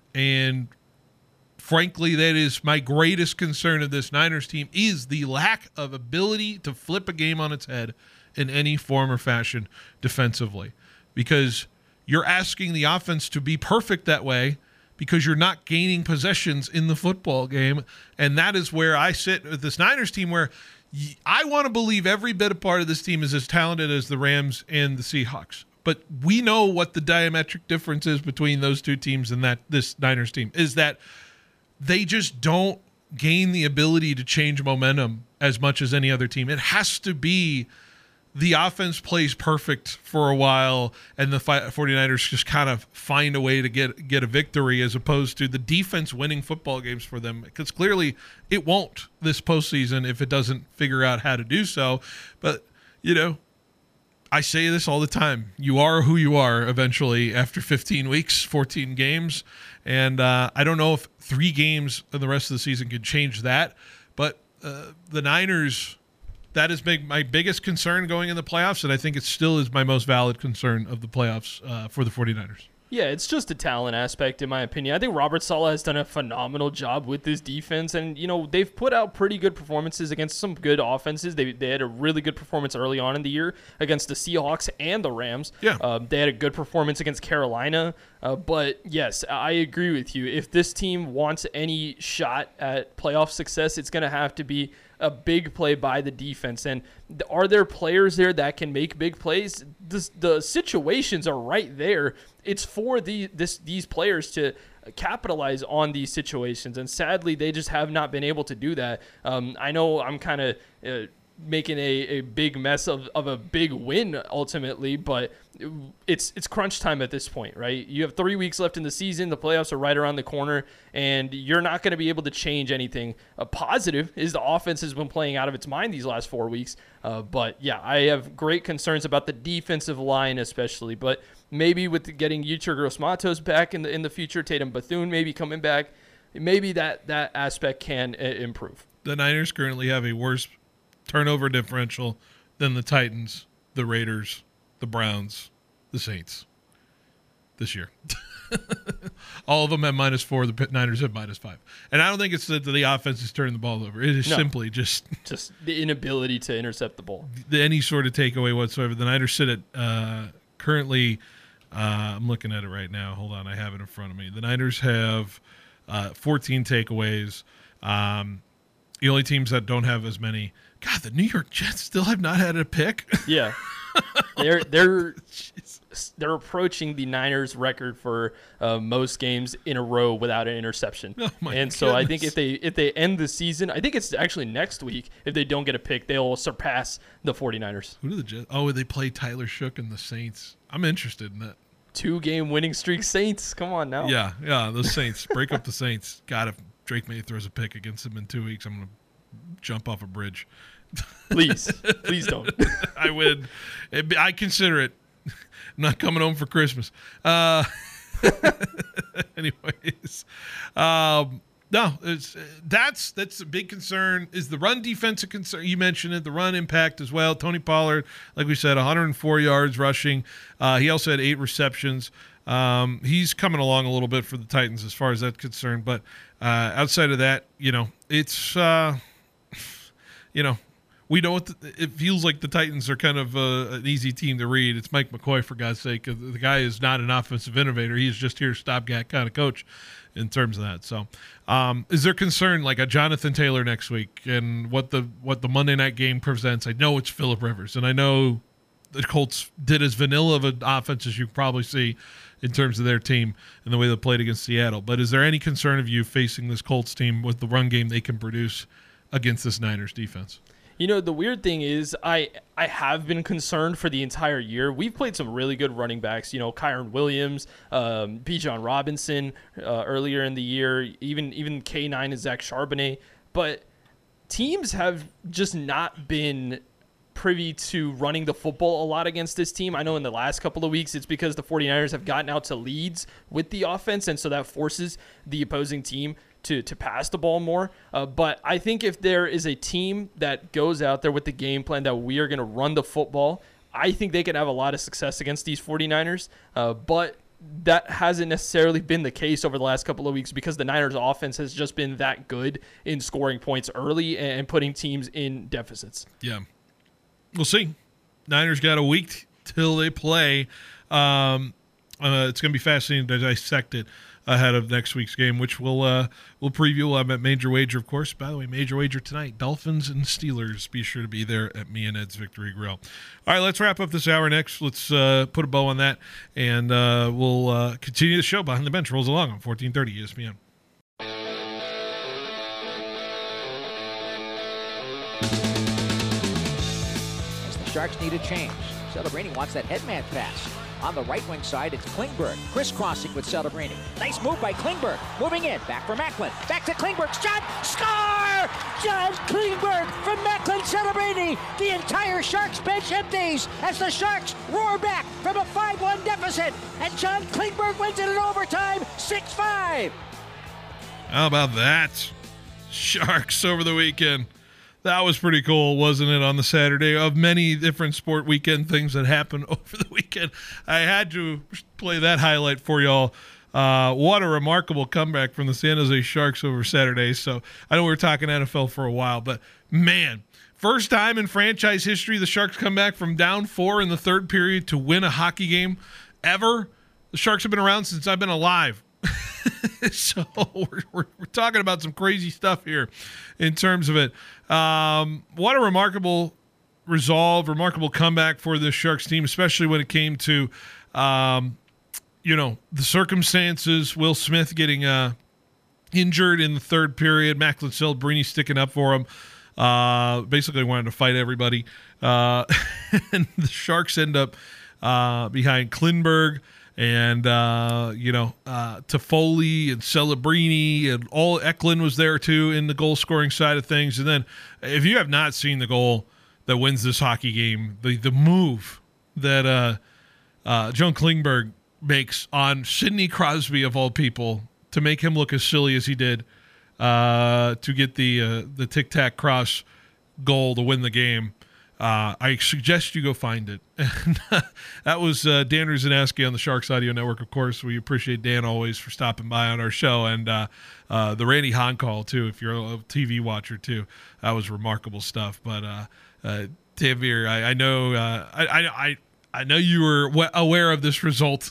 Speaker 3: And frankly, that is my greatest concern of this Niners team, is the lack of ability to flip a game on its head in any form or fashion defensively, because you're asking the offense to be perfect that way because you're not gaining possessions in the football game. And that is where I sit with this Niners team, where I want to believe every bit of part of this team is as talented as the Rams and the Seahawks. But we know what the diametric difference is between those two teams and that this Niners team is that they just don't gain the ability to change momentum as much as any other team. It has to be the offense plays perfect for a while and the 49ers just kind of find a way to get get a victory, as opposed to the defense winning football games for them, because clearly it won't this postseason if it doesn't figure out how to do so. But, you know, I say this all the time. You are who you are eventually after fifteen weeks, fourteen games. And uh, I don't know if three games in the rest of the season could change that. But uh, the Niners, that is big, my biggest concern going in the playoffs, and I think it still is my most valid concern of the playoffs uh, for the 49ers.
Speaker 6: Yeah, it's just a talent aspect, in my opinion. I think Robert Saleh has done a phenomenal job with this defense, and, you know, they've put out pretty good performances against some good offenses. They they had a really good performance early on in the year against the Seahawks and the Rams.
Speaker 3: Yeah.
Speaker 6: Um, they had a good performance against Carolina. Uh, but, yes, I agree with you. If this team wants any shot at playoff success, it's going to have to be a big play by the defense. And are there players there that can make big plays? The, the situations are right there. It's for the this these players to capitalize on these situations. And sadly, they just have not been able to do that. Um, I know I'm kind of uh, making a, a big mess of, of a big win ultimately, but it's it's crunch time at this point, right? You have three weeks left in the season. The playoffs are right around the corner, and you're not going to be able to change anything. A positive is the offense has been playing out of its mind these last four weeks. Uh, but, yeah, I have great concerns about the defensive line especially. But maybe with the getting Yetur Gross-Matos back in the in the future, Tatum Bethune maybe coming back, maybe that, that aspect can uh, improve.
Speaker 3: The Niners currently have a worse turnover differential than the Titans, the Raiders, the Browns, the Saints this year. All of them have minus four. The Niners have minus five. And I don't think it's that the offense is turning the ball over. It is no, simply just
Speaker 6: just the inability to intercept the ball.
Speaker 3: Any sort of takeaway whatsoever. The Niners sit at uh, currently, uh, I'm looking at it right now. Hold on. I have it in front of me. The Niners have uh, fourteen takeaways. Um, the only teams that don't have as many. God, the New York Jets still have not had a pick.
Speaker 6: Yeah. They're they're they're approaching the Niners record for uh, most games in a row without an interception.
Speaker 3: Oh my
Speaker 6: and so
Speaker 3: goodness.
Speaker 6: I think if they if they end the season, I think it's actually next week, if they don't get a pick, they'll surpass the 49ers.
Speaker 3: Who do the Jets? Oh, they play Tyler Shook and the Saints. I'm interested in that.
Speaker 6: Two game winning streak Saints. Come on now.
Speaker 3: Yeah, yeah, the Saints. Break up the Saints. God, if Drake May throws a pick against them in two weeks, I'm gonna jump off a bridge.
Speaker 6: Please, please don't.
Speaker 3: I would. I consider it. I'm not coming home for Christmas. Uh, anyways, um, no, it's that's that's a big concern. Is the run defense a concern? You mentioned it. The run impact as well. Tony Pollard, like we said, one hundred four yards rushing. Uh, he also had eight receptions. Um, he's coming along a little bit for the Titans as far as that's concerned. But uh, outside of that, you know, it's uh, you know. We know what the, it feels like the Titans are kind of uh, an easy team to read. It's Mike McCoy, for God's sake. The guy is not an offensive innovator. He's just here stopgap kind of coach in terms of that. So um, is there concern like a Jonathan Taylor next week and what the what the Monday night game presents? I know it's Phillip Rivers, and I know the Colts did as vanilla of an offense as you probably see in terms of their team and the way they played against Seattle. But is there any concern of you facing this Colts team with the run game they can produce against this Niners defense?
Speaker 6: You know, the weird thing is I I have been concerned for the entire year. We've played some really good running backs, you know, Kyron Williams, um, Bijan Robinson uh, earlier in the year, even even K nine and Zach Charbonnet. But teams have just not been privy to running the football a lot against this team. I know in the last couple of weeks it's because the 49ers have gotten out to leads with the offense, and so that forces the opposing team to to pass the ball more. Uh, but I think if there is a team that goes out there with the game plan that we are going to run the football, I think they can have a lot of success against these 49ers. Uh, but that hasn't necessarily been the case over the last couple of weeks because the Niners offense has just been that good in scoring points early and putting teams in deficits.
Speaker 3: Yeah. We'll see. Niners got a week till they play. Um, uh, it's going to be fascinating to dissect it ahead of next week's game, which we'll uh, we'll preview. I'm at Major Wager, of course. By the way, Major Wager tonight, Dolphins and Steelers. Be sure to be there at me and Ed's Victory Grill. All right, let's wrap up this hour next. Let's uh, put a bow on that, and uh, we'll uh, continue the show. Behind the Bench rolls along on fourteen thirty E S P N.
Speaker 8: Sharks need a change. Celebrini wants that headman pass. On the right wing side, it's Klingberg. Crisscrossing with Celebrini. Nice move by Klingberg. Moving in. Back for Macklin. Back to Klingberg. Shot! Score! John Klingberg from Macklin Celebrini. The entire Sharks bench empties as the Sharks roar back from a five one deficit. And John Klingberg wins it in overtime. six five.
Speaker 3: How about that? Sharks over the weekend. That was pretty cool, wasn't it, on the Saturday? Of many different sport weekend things that happened over the weekend, I had to play that highlight for y'all. Uh, what a remarkable comeback from the San Jose Sharks over Saturday. So I know we were talking N F L for a while, but, man, first time in franchise history the Sharks come back from down four in the third period to win a hockey game ever. The Sharks have been around since I've been alive. So we're, we're, we're talking about some crazy stuff here in terms of it. Um, what a remarkable resolve, remarkable comeback for this Sharks team, especially when it came to, um, you know, the circumstances, Will Smith getting uh, injured in the third period, Macklin Celebrini sticking up for him, uh, basically wanted to fight everybody. Uh, and the Sharks end up uh, behind Klingberg and, uh, you know, uh, Toffoli and Celebrini, and all Eklund was there too in the goal-scoring side of things. And then if you have not seen the goal that wins this hockey game, the, the move that uh, uh, John Klingberg makes on Sidney Crosby, of all people, to make him look as silly as he did, uh, to get the uh, the tic-tac cross goal to win the game. Uh, I suggest you go find it. That was uh, Dan Rusanowski on the Sharks Audio Network, of course. We appreciate Dan always for stopping by on our show. And uh, uh, the Randy Hahn call, too, if you're a T V watcher, too. That was remarkable stuff. But, uh, uh, Tanvir, I, I know uh, I, I, I know you were w- aware of this result.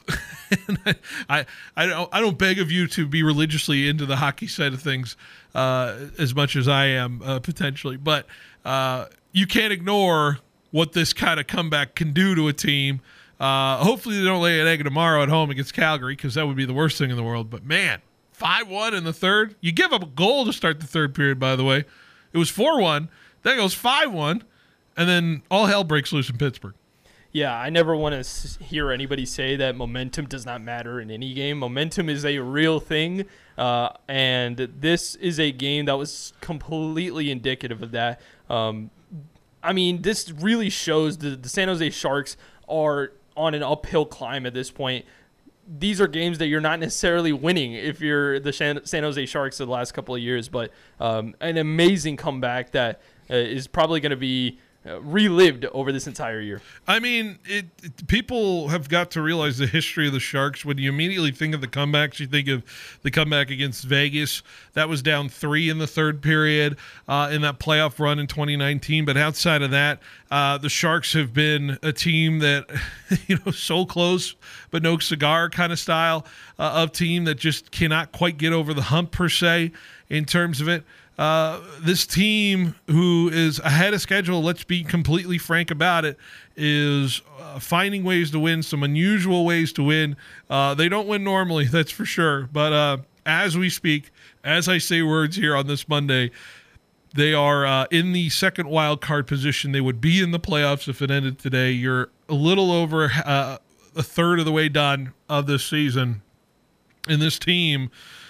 Speaker 3: I, I, don't, I don't beg of you to be religiously into the hockey side of things uh, as much as I am, uh, potentially. But uh, you can't ignore what this kind of comeback can do to a team. Uh, hopefully they don't lay an egg tomorrow at home against Calgary, because that would be the worst thing in the world. But, man, five one in the third. You give up a goal to start the third period, by the way. It was four one. Then it goes five one. And then all hell breaks loose in Pittsburgh.
Speaker 6: Yeah, I never want to hear anybody say that momentum does not matter in any game. Momentum is a real thing, uh, and this is a game that was completely indicative of that. Um, I mean, this really shows the, the San Jose Sharks are on an uphill climb at this point. These are games that you're not necessarily winning if you're the San Jose Sharks of the last couple of years, but um, an amazing comeback that uh, is probably going to be Uh, relived over this entire year.
Speaker 3: I mean, it, it, people have got to realize the history of the Sharks. When you immediately think of the comebacks, you think of the comeback against Vegas. That was down three in the third period uh, in that playoff run in twenty nineteen. But outside of that, uh, the Sharks have been a team that, you know, so close but no cigar kind of style uh, of team that just cannot quite get over the hump per se in terms of it. Uh, this team, who is ahead of schedule, let's be completely frank about it, is uh, finding ways to win, some unusual ways to win. Uh, they don't win normally, that's for sure. But uh, as we speak, as I say words here on this Monday, they are uh, in the second wild card position. They would be in the playoffs if it ended today. You're a little over uh, a third of the way done of this season. And this team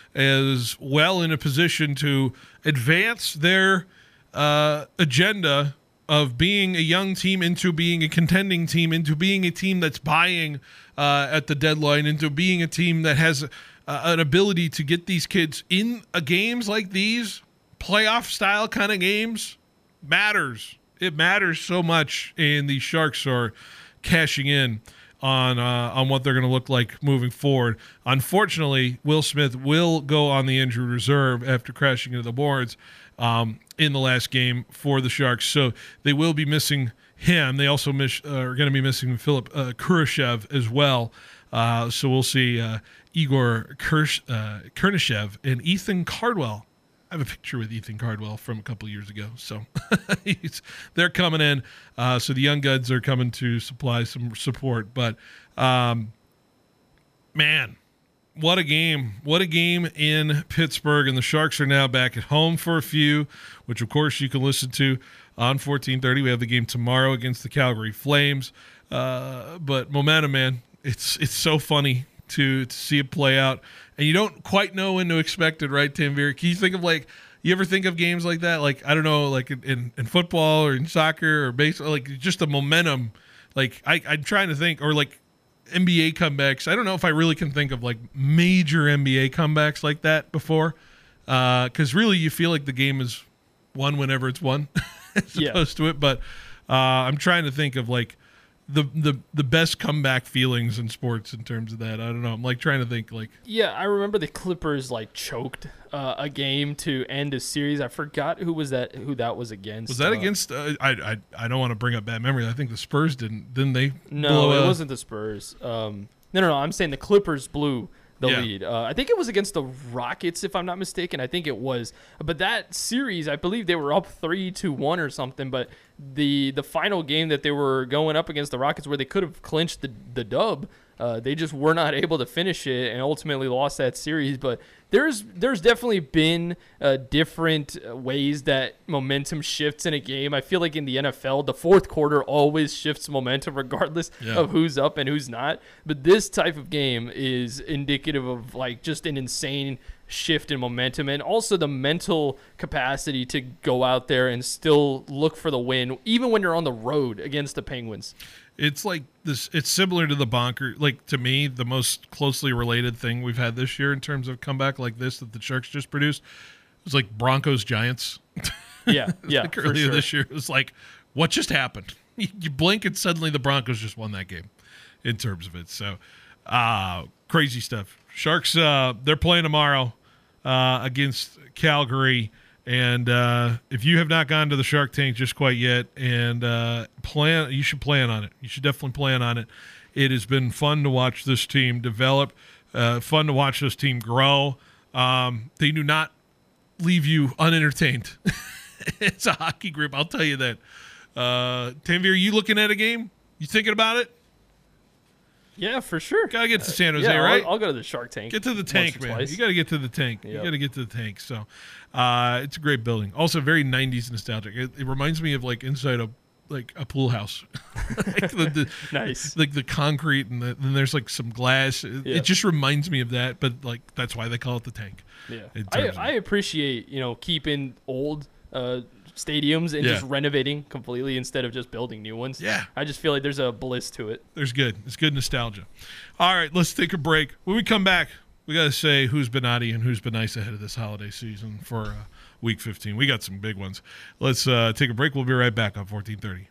Speaker 3: is well in a position to advance their uh, agenda of being a young team into being a contending team, into being a team that's buying uh, at the deadline, into being a team that has uh, an ability to get these kids in uh, games like these, playoff-style kind of games, matters. It matters so much, and the Sharks are cashing in on uh, on what they're going to look like moving forward. Unfortunately, Will Smith will go on the injured reserve after crashing into the boards um, in the last game for the Sharks. So they will be missing him. They also miss, uh, are going to be missing Philip uh, Kurashev as well. Uh, so we'll see uh, Igor Kirsh, uh, Kurashev and Ethan Cardwell. I have a picture with Ethan Cardwell from a couple years ago. So he's, they're coming in. Uh, so the young guns are coming to supply some support. But, um, man, what a game. What a game in Pittsburgh. And the Sharks are now back at home for a few, which, of course, you can listen to on fourteen thirty. We have the game tomorrow against the Calgary Flames. Uh, but momentum, man, it's it's so funny to, to see it play out. And you don't quite know when to expect it, right, Tanvir? Can you think of, like, you ever think of games like that? Like, I don't know, like in, in football or in soccer or baseball, like just the momentum. Like, I, I'm trying to think, or like N B A comebacks. I don't know if I really can think of, like, major N B A comebacks like that before. Because uh, really you feel like the game is won whenever it's won as yeah. opposed to it. But uh, I'm trying to think of, like, the the the best comeback feelings in sports in terms of that. I don't know. I'm like trying to think like
Speaker 6: yeah, I remember the Clippers like choked uh, a game to end a series. I forgot who was that who that was against.
Speaker 3: Was that
Speaker 6: uh,
Speaker 3: against uh, I I I don't want to bring up bad memories. I think the Spurs didn't didn't they?
Speaker 6: No,
Speaker 3: blow
Speaker 6: it
Speaker 3: a,
Speaker 6: wasn't the Spurs. Um no no no, I'm saying the Clippers blew the yeah. lead. Uh, I think it was against the Rockets, if I'm not mistaken. I think it was. But that series, I believe they were up three to one or something. But the the final game that they were going up against the Rockets, where they could have clinched the the dub, Uh, they just were not able to finish it and ultimately lost that series. But there's there's definitely been uh, different ways that momentum shifts in a game. I feel like in the N F L, the fourth quarter always shifts momentum regardless
Speaker 3: Yeah.
Speaker 6: of who's up and who's not. But this type of game is indicative of like just an insane shift in momentum and also the mental capacity to go out there and still look for the win, even when you're on the road against the Penguins.
Speaker 3: It's like this. It's similar to the bonker. Like, to me, the most closely related thing we've had this year in terms of comeback like this that the Sharks just produced was like Broncos Giants.
Speaker 6: Yeah, yeah,
Speaker 3: like
Speaker 6: for
Speaker 3: earlier
Speaker 6: sure.
Speaker 3: this year, it was like, what just happened? You, you blink and suddenly the Broncos just won that game. In terms of it, so uh, crazy stuff. Sharks, uh, they're playing tomorrow uh, against Calgary. And uh, if you have not gone to the Shark Tank just quite yet, and uh, plan, you should plan on it. You should definitely plan on it. It has been fun to watch this team develop, uh, fun to watch this team grow. Um, they do not leave you unentertained. It's a hockey group, I'll tell you that. Uh, Tanvir, are you looking at a game? You thinking about it?
Speaker 6: Yeah, for sure.
Speaker 3: Gotta get to San Jose,
Speaker 6: yeah,
Speaker 3: right?
Speaker 6: I'll, I'll go to the Shark Tank.
Speaker 3: Get to the
Speaker 6: once
Speaker 3: tank,
Speaker 6: or
Speaker 3: man.
Speaker 6: twice.
Speaker 3: You got to get to the tank. You
Speaker 6: Yep.
Speaker 3: got to get to the tank. So, uh, it's a great building. Also, very nineties nostalgic. It, it reminds me of like inside a like a pool house, like the, the,
Speaker 6: Nice.
Speaker 3: like the concrete, and then there's like some glass. It,
Speaker 6: Yeah.
Speaker 3: it just reminds me of that. But like that's why they call it the tank.
Speaker 6: Yeah,
Speaker 3: in
Speaker 6: I,
Speaker 3: terms of-
Speaker 6: I appreciate you know keeping old uh, stadiums and
Speaker 3: Yeah.
Speaker 6: just renovating completely instead of just building new ones.
Speaker 3: Yeah.
Speaker 6: I just feel like there's a bliss to it.
Speaker 3: There's good. It's good nostalgia. All right, let's take a break. When we come back, we got to say who's been naughty and who's been nice ahead of this holiday season for uh, Week fifteen. We got some big ones. Let's uh, take a break. We'll be right back on fourteen thirty.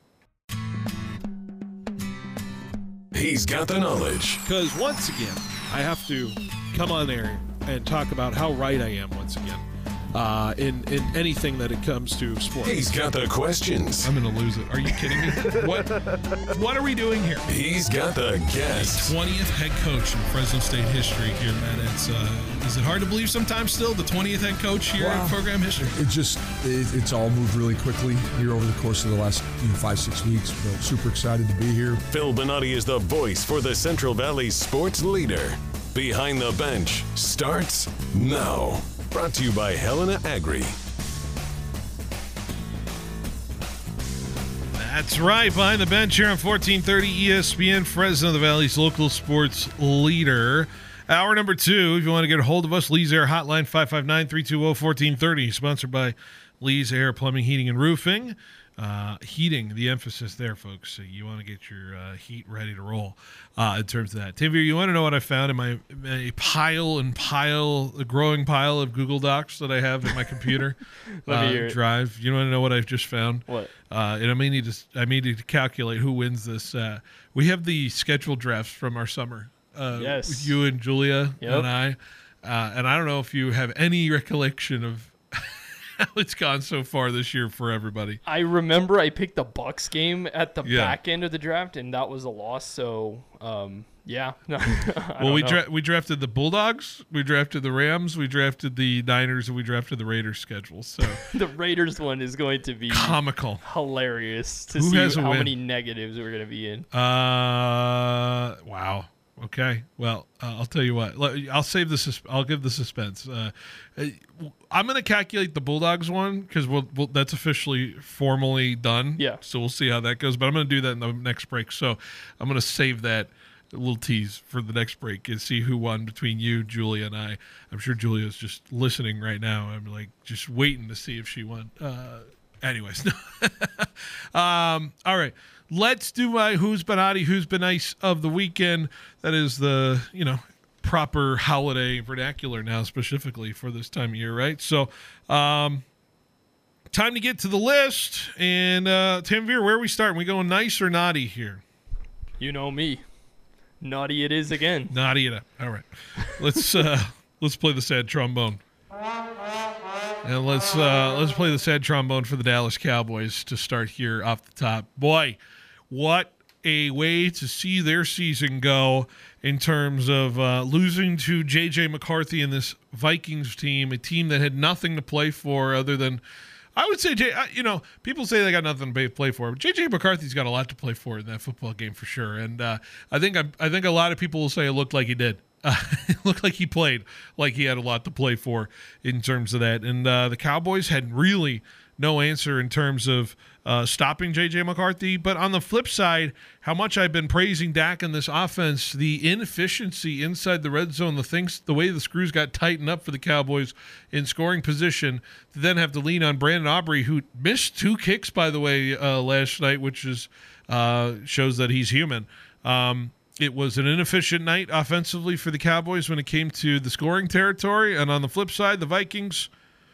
Speaker 1: He's got the knowledge.
Speaker 2: Because once again, I have to come on there and talk about how right I am once again uh, in in anything that it comes to sports.
Speaker 1: He's got the questions.
Speaker 3: I'm going to lose it. Are you kidding me? What What are we doing here?
Speaker 1: He's got the guests.
Speaker 5: twentieth head coach in Fresno State history here, man. It's uh, is it hard to believe sometimes still the twentieth head coach here
Speaker 4: Wow.
Speaker 5: in program history?
Speaker 4: It just it, it's all moved really quickly here over the course of the last you know, five six weeks. But super excited to be here.
Speaker 1: Phil Bonatti is the voice for the Central Valley sports leader. Behind the Bench starts now. Brought to you by Helena Agri.
Speaker 3: That's right. Behind the bench here on fourteen thirty E S P N, Fresno, the Valley's local sports leader. Hour number two, if you want to get a hold of us, Lee's Air Hotline, five five nine, three two zero, one four three zero, sponsored by Lee's Air Plumbing, Heating, and Roofing. Uh, heating, the emphasis there, folks. So you want to get your uh, heat ready to roll uh, in terms of that. Tanvir, you want to know what I found in my a pile and pile, a growing pile of Google Docs that I have in my computer
Speaker 6: Let me
Speaker 3: uh,
Speaker 6: hear it.
Speaker 3: drive? You want to know what I've just found?
Speaker 6: What?
Speaker 3: Uh, and I may need to I may need to calculate who wins this. Uh, we have the schedule drafts from our summer. Uh,
Speaker 6: Yes.
Speaker 3: with you and Julia
Speaker 6: Yep.
Speaker 3: and I, uh, and I don't know if you have any recollection of how it's gone so far this year for everybody.
Speaker 6: I remember I picked the Bucks game at the
Speaker 3: Yeah.
Speaker 6: back end of the draft, and that was a loss. So, um, yeah. No, I
Speaker 3: Well,
Speaker 6: don't
Speaker 3: we
Speaker 6: know.
Speaker 3: dra- we drafted the Bulldogs, we drafted the Rams, we drafted the Niners, and we drafted the Raiders schedule. So
Speaker 6: the Raiders one is going to be
Speaker 3: comical.
Speaker 6: hilarious to
Speaker 3: Who
Speaker 6: see
Speaker 3: has a
Speaker 6: how
Speaker 3: win?
Speaker 6: many negatives we're going to be in.
Speaker 3: Uh, wow. Okay. Well, uh, I'll tell you what. Let- I'll save the. Sus- I'll give the suspense. Uh, I'm going to calculate the Bulldogs one because we'll, we'll, that's officially formally done.
Speaker 6: Yeah.
Speaker 3: So we'll see how that goes. But I'm going to do that in the next break. So I'm going to save that little tease for the next break and see who won between you, Julia, and I. I'm sure Julia's just listening right now. I'm like just waiting to see if she won. Uh, anyways. um. All right. Let's do my who's been naughty, who's been nice of the weekend. That is the, you know, proper holiday vernacular now, specifically for this time of year, right? So, um, time to get to the list. And uh, Tanvir, where are we starting? We going nice or naughty here?
Speaker 6: You know me. Naughty it is again.
Speaker 3: Naughty it up. All right. Let's uh, let's play the sad trombone. And let's uh, let's play the sad trombone for the Dallas Cowboys to start here off the top. Boy, what a way to see their season go in terms of uh, losing to J J McCarthy and this Vikings team, a team that had nothing to play for other than I would say, Jay, I, you know, people say they got nothing to play for, but J J McCarthy's got a lot to play for in that football game for sure. And uh, I think I, I think a lot of people will say it looked like he did. Uh, it looked like he played like he had a lot to play for in terms of that. And uh, the Cowboys had really no answer in terms of uh, stopping J J McCarthy. But on the flip side, how much I've been praising Dak in this offense, the inefficiency inside the red zone, the things, the way the screws got tightened up for the Cowboys in scoring position, to then have to lean on Brandon Aubrey, who missed two kicks, by the way, uh, last night, which is uh, shows that he's human. Um, It was an inefficient night offensively for the Cowboys when it came to the scoring territory. And on the flip side, the Vikings,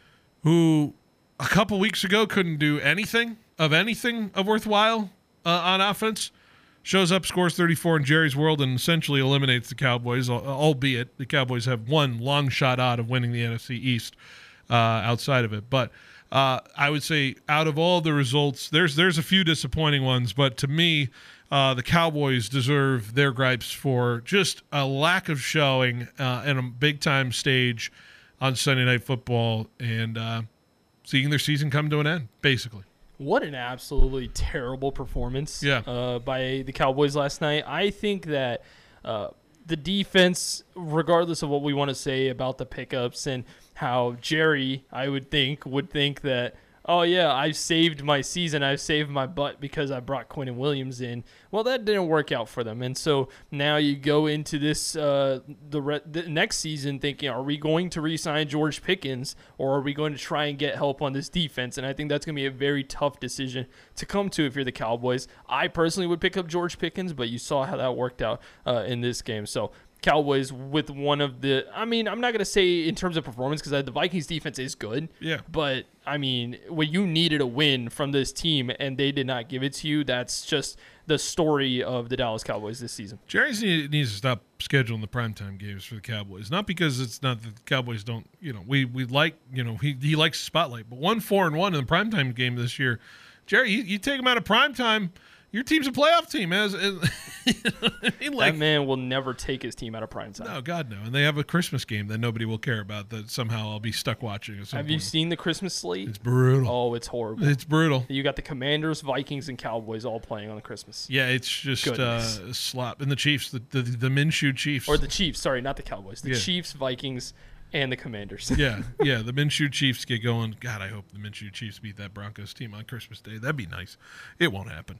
Speaker 3: who a couple weeks ago couldn't do anything of anything of worthwhile uh, on offense, shows up, scores thirty-four in Jerry's world, and essentially eliminates the Cowboys, albeit the Cowboys have one long shot out of winning the N F C East uh, outside of it. But uh, I would say out of all the results, there's there's a few disappointing ones, but to me, Uh, the Cowboys deserve their gripes for just a lack of showing uh, in a big-time stage on Sunday Night Football and uh, seeing their season come to an end, basically.
Speaker 6: What an absolutely terrible performance
Speaker 3: yeah.
Speaker 6: uh, by the Cowboys last night. I think that uh, the defense, regardless of what we want to say about the pickups and how Jerry, I would think, would think that, oh, yeah, I've saved my season. I've saved my butt because I brought Quinnen Williams in. Well, that didn't work out for them. And so now you go into this uh, the, re- the next season thinking, are we going to re-sign George Pickens or are we going to try and get help on this defense? And I think that's going to be a very tough decision to come to if you're the Cowboys. I personally would pick up George Pickens, but you saw how that worked out uh, in this game. So Cowboys with one of the, I mean, I'm not going to say in terms of performance because the Vikings defense is good.
Speaker 3: Yeah.
Speaker 6: But, I mean, when you needed a win from this team and they did not give it to you, that's just the story of the Dallas Cowboys this season.
Speaker 3: Jerry needs to stop scheduling the primetime games for the Cowboys. Not because it's not that the Cowboys don't, you know, we, we like, you know, he, he likes the spotlight. But one, four, and one in the primetime game this year, Jerry, you, you take him out of primetime, your team's a playoff team. As, as you know what I mean? Like,
Speaker 6: that man will never take his team out of prime time.
Speaker 3: No, God, no. And they have a Christmas game that nobody will care about that somehow I'll be stuck watching. At some
Speaker 6: have
Speaker 3: point.
Speaker 6: you seen the Christmas slate?
Speaker 3: It's brutal.
Speaker 6: Oh, it's horrible.
Speaker 3: It's brutal.
Speaker 6: You got the Commanders, Vikings, and Cowboys all playing on the Christmas.
Speaker 3: Yeah, it's just uh, slop. And the Chiefs, the, the, the Minshew Chiefs.
Speaker 6: Or the Chiefs, sorry, not the Cowboys. The
Speaker 3: yeah.
Speaker 6: Chiefs, Vikings, and the Commanders.
Speaker 3: yeah, yeah, the Minshew Chiefs get going. God, I hope the Minshew Chiefs beat that Broncos team on Christmas Day. That'd be nice. It won't happen.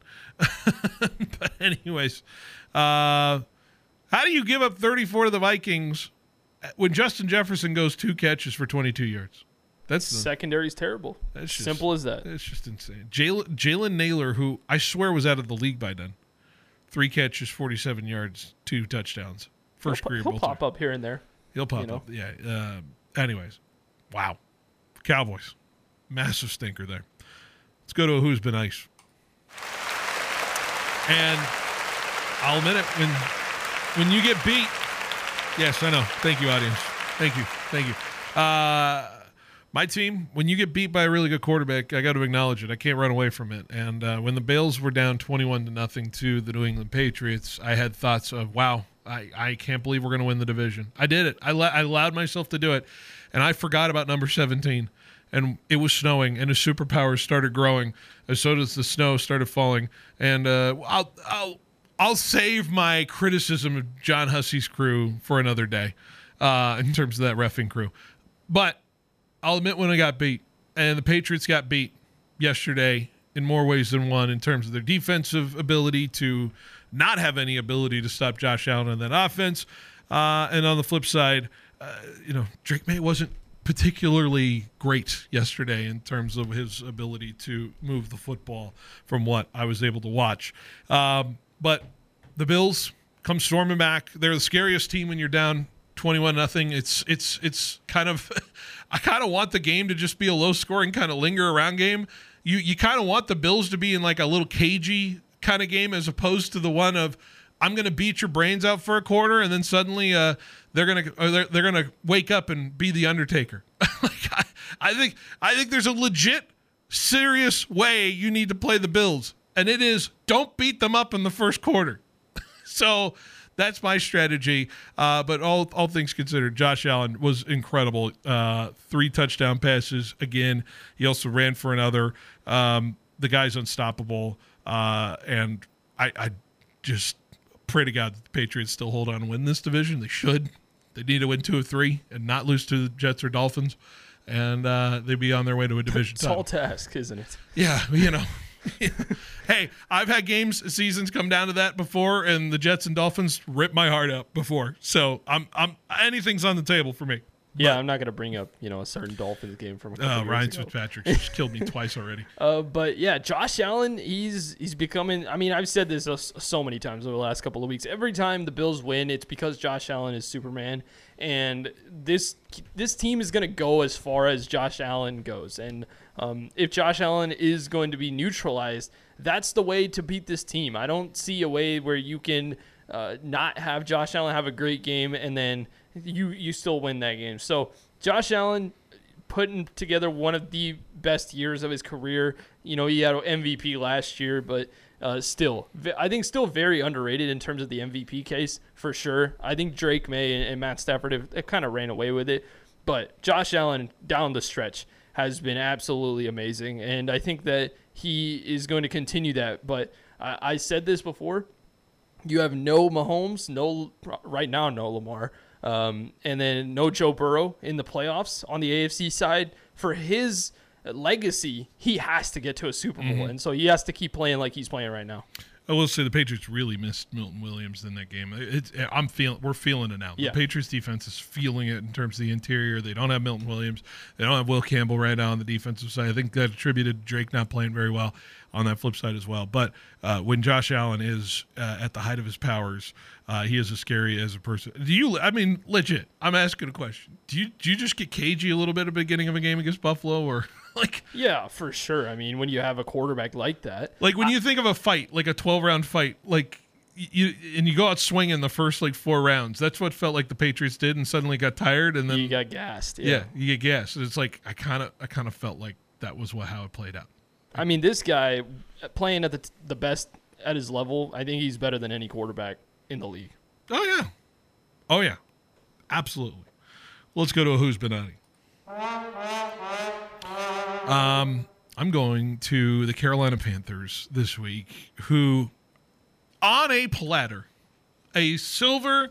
Speaker 3: But anyways, uh, how do you give up thirty-four to the Vikings when Justin Jefferson goes two catches for twenty-two yards? That's the,
Speaker 6: secondary's terrible.
Speaker 3: That's just,
Speaker 6: simple as that.
Speaker 3: It's just insane. Jalen Jalen Naylor, who I swear was out of the league by then, three catches, forty-seven yards, two touchdowns. First
Speaker 6: he'll,
Speaker 3: career.
Speaker 6: He'll pop
Speaker 3: time.
Speaker 6: up here and there.
Speaker 3: He'll pop
Speaker 6: you know?
Speaker 3: up. Yeah. Uh, anyways, wow. Cowboys, massive stinker there. Let's go to a who's been nice. And I'll admit it, when when you get beat, yes, I know. Thank you, audience. Thank you. Thank you. Uh, my team, when you get beat by a really good quarterback, I got to acknowledge it. I can't run away from it. And uh, when the Bills were down twenty-one to nothing to the New England Patriots, I had thoughts of, wow, I, I can't believe we're going to win the division. I did it. I, la- I allowed myself to do it. And I forgot about number seventeen. And it was snowing, and his superpowers started growing, and so does the snow started falling. And uh, I'll I'll I'll save my criticism of John Hussey's crew for another day, uh, in terms of that reffing crew. But I'll admit when I got beat, and the Patriots got beat yesterday in more ways than one in terms of their defensive ability to not have any ability to stop Josh Allen in that offense. Uh, and on the flip side, uh, you know, Drake May wasn't particularly great yesterday in terms of his ability to move the football from what I was able to watch. Um, but the Bills come storming back. They're the scariest team when you're down twenty-one nothing. It's it's it's kind of I kind of want the game to just be a low scoring kind of linger around game. You you kind of want the Bills to be in like a little cagey kind of game as opposed to the one of I'm going to beat your brains out for a quarter and then suddenly uh, they're going to they're, they're going to wake up and be the Undertaker. like I, I think I think there's a legit serious way you need to play the Bills, and it is don't beat them up in the first quarter. So that's my strategy. Uh, but all all things considered, Josh Allen was incredible. Uh, three touchdown passes again. He also ran for another. Um, the guy's unstoppable. Uh, and I, I just pray to God that the Patriots still hold on and win this division. They should. They need to win two or three and not lose to the Jets or Dolphins. And uh, they'd be on their way to a division
Speaker 6: It's
Speaker 3: title.
Speaker 6: all task, isn't it?
Speaker 3: Yeah, you know. Hey, I've had games, seasons come down to that before, and the Jets and Dolphins ripped my heart out before. So I'm, I'm anything's on the table for me.
Speaker 6: Yeah, I'm not going to bring up, you know, a certain Dolphins game from a couple
Speaker 3: Uh,
Speaker 6: years
Speaker 3: Ryan
Speaker 6: ago.
Speaker 3: Fitzpatrick just killed me twice already.
Speaker 6: Uh, but yeah, Josh Allen, he's he's becoming. I mean, I've said this so, so many times over the last couple of weeks. Every time the Bills win, it's because Josh Allen is Superman, and this this team is going to go as far as Josh Allen goes. And um, if Josh Allen is going to be neutralized, that's the way to beat this team. I don't see a way where you can uh, not have Josh Allen have a great game and then you you still win that game. So Josh Allen putting together one of the best years of his career. You know, he had an M V P last year, but uh, still, I think still very underrated in terms of the M V P case for sure. I think Drake May and, and Matt Stafford have, have kind of ran away with it, but Josh Allen down the stretch has been absolutely amazing, and I think that he is going to continue that. But I, I said this before, you have no Mahomes, no right now no Lamar, um, and then no Joe Burrow in the playoffs on the A F C side. For his legacy, he has to get to a Super Bowl, mm-hmm. and so he has to keep playing like he's playing right now.
Speaker 3: I will say the Patriots really missed Milton Williams in that game. It's, I'm feeling, we're feeling it now.
Speaker 6: Yeah.
Speaker 3: The Patriots defense is feeling it in terms of the interior. They don't have Milton Williams. They don't have Will Campbell right now on the defensive side. I think that attributed to Drake not playing very well on that flip side as well. But uh, when Josh Allen is uh, at the height of his powers, uh, he is as scary as a person. Do you? I mean, legit. I'm asking a question. Do you? Do you just get cagey a little bit at the beginning of a game against Buffalo, or? Like,
Speaker 6: yeah, for sure. I mean, when you have a quarterback like that,
Speaker 3: like when
Speaker 6: I,
Speaker 3: you think of a fight, like a twelve round fight, like you and you go out swinging the first like four rounds. That's what felt like the Patriots did, and suddenly got tired, and then
Speaker 6: you got gassed. Yeah,
Speaker 3: yeah you get gassed. It's like I kind of, I kind of felt like that was what how it played out.
Speaker 6: I mean, this guy playing at the the best at his level, I think he's better than any quarterback in the league.
Speaker 3: Oh yeah, oh yeah, absolutely. Let's go to a Who's Benani. Um, I'm going to the Carolina Panthers this week, who, on a platter, a silver,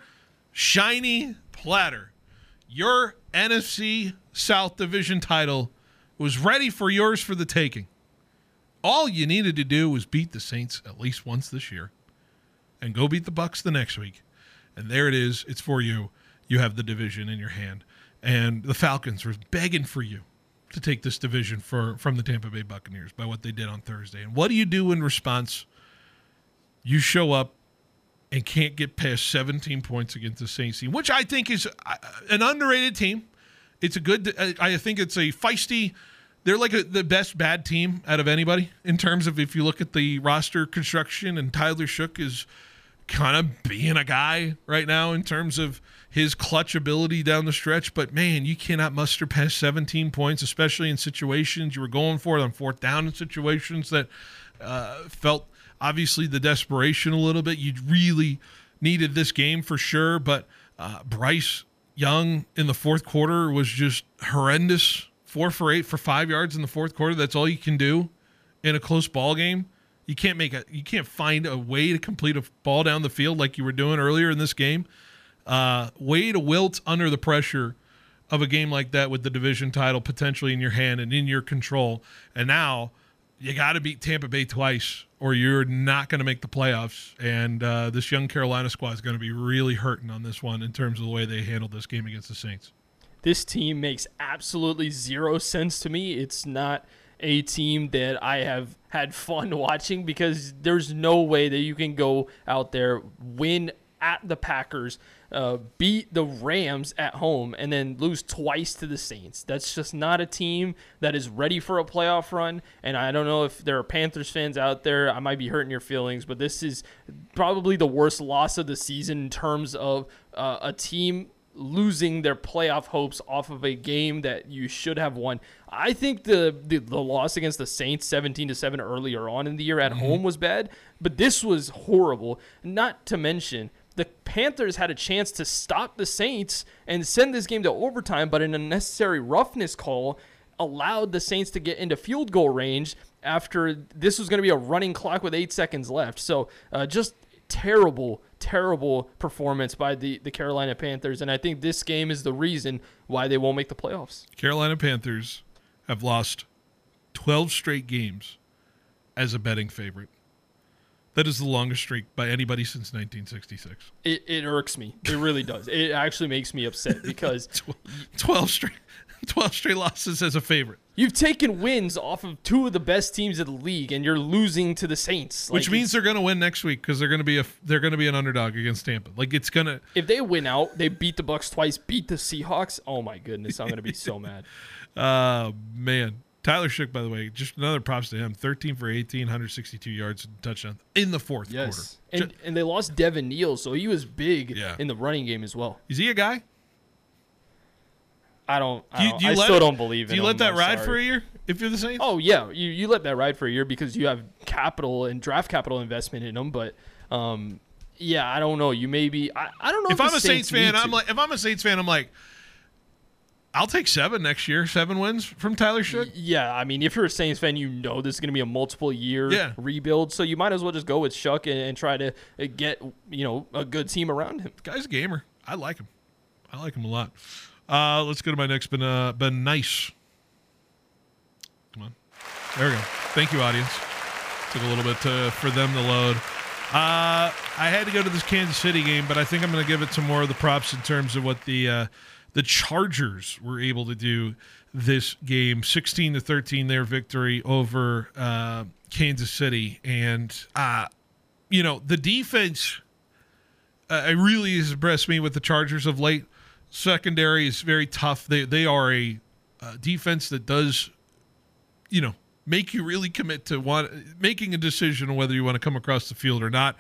Speaker 3: shiny platter, your N F C South Division title was ready for yours for the taking. All you needed to do was beat the Saints at least once this year and go beat the Bucs the next week. And there it is. It's for you. You have the division in your hand. And the Falcons were begging for you to take this division for from the Tampa Bay Buccaneers by what they did on Thursday. And what do you do in response? You show up and can't get past seventeen points against the Saints team, which I think is an underrated team. It's a good, I think it's a feisty, they're like a, the best bad team out of anybody in terms of if you look at the roster construction, and Tyler Shook is kind of being a guy right now in terms of his clutch ability down the stretch. But, man, you cannot muster past seventeen points, especially in situations you were going for it on fourth down, in situations that uh, felt obviously the desperation a little bit. You really needed this game for sure, but uh, Bryce Young in the fourth quarter was just horrendous. Four for eight for five yards in the fourth quarter. That's all you can do in a close ball game. You can't make a, you can't find a way to complete a ball down the field like you were doing earlier in this game. Uh, way to wilt under the pressure of a game like that with the division title potentially in your hand and in your control. And now you got to beat Tampa Bay twice or you're not going to make the playoffs. And uh, this young Carolina squad is going to be really hurting on this one in terms of the way they handled this game against the Saints.
Speaker 6: This team makes absolutely zero sense to me. It's not a team that I have had fun watching because there's no way that you can go out there, win at the Packers, uh, beat the Rams at home, and then lose twice to the Saints. That's just not a team that is ready for a playoff run. And I don't know if there are Panthers fans out there. I might be hurting your feelings, but this is probably the worst loss of the season in terms of uh, a team losing their playoff hopes off of a game that you should have won. I think the the, the loss against the Saints seventeen to seven earlier on in the year at mm-hmm. home was bad, but this was horrible. Not to mention the Panthers had a chance to stop the Saints and send this game to overtime, but an unnecessary roughness call allowed the Saints to get into field goal range after this was going to be a running clock with eight seconds left. So uh, just terrible, terrible performance by the, the Carolina Panthers, and I think this game is the reason why they won't make the playoffs.
Speaker 3: Carolina Panthers have lost twelve straight games as a betting favorite. That is the longest streak by anybody since nineteen sixty-six.
Speaker 6: It, it irks me. It really does. It actually makes me upset because
Speaker 3: twelve straight twelve straight losses as a favorite.
Speaker 6: You've taken wins off of two of the best teams in the league, and you're losing to the Saints.
Speaker 3: Which
Speaker 6: like,
Speaker 3: means they're going to win next week because they're going to be a they're going to be an underdog against Tampa. Like it's going to.
Speaker 6: If they win out, they beat the Bucs twice, beat the Seahawks. Oh my goodness, I'm going to be so mad.
Speaker 3: Uh man, Tyler Shook, by the way, just another props to him. thirteen for eighteen, one hundred sixty-two yards and touchdown in the fourth
Speaker 6: yes.
Speaker 3: quarter.
Speaker 6: And and they lost Devin Neal, so he was big
Speaker 3: yeah.
Speaker 6: in the running game as well.
Speaker 3: Is he a guy?
Speaker 6: I don't. I,
Speaker 3: do you,
Speaker 6: don't,
Speaker 3: do you
Speaker 6: I
Speaker 3: let
Speaker 6: still
Speaker 3: it,
Speaker 6: don't believe
Speaker 3: do
Speaker 6: in
Speaker 3: you
Speaker 6: him.
Speaker 3: let that
Speaker 6: I'm
Speaker 3: ride
Speaker 6: sorry.
Speaker 3: for a year if you're the Saints?
Speaker 6: Oh yeah, you you let that ride for a year because you have capital and draft capital investment in them. But um, yeah, I don't know. You maybe I, I don't know.
Speaker 3: If,
Speaker 6: if
Speaker 3: I'm a Saints,
Speaker 6: Saints
Speaker 3: fan,
Speaker 6: need
Speaker 3: I'm
Speaker 6: to.
Speaker 3: like if I'm a Saints fan, I'm like, I'll take seven next year. Seven wins from Tyler Shook.
Speaker 6: Yeah, I mean, if you're a Saints fan, you know this is going to be a multiple year
Speaker 3: yeah.
Speaker 6: rebuild, so you might as well just go with Shook and, and try to get you know a good team around him.
Speaker 3: The guy's a gamer. I like him. I like him a lot. Uh, let's go to my next Ben uh, Ben Nice. Come on, there we go. Thank you, audience. Took a little bit to, for them to load. Uh, I had to go to this Kansas City game, but I think I'm going to give it some more of the props in terms of what the uh, the Chargers were able to do this game. sixteen to thirteen, their victory over uh, Kansas City, and uh, you know the defense. Uh, it really has impressed me with the Chargers of late. Secondary is very tough. They they are a uh, defense that does, you know, make you really commit to want, making a decision on whether you want to come across the field or not.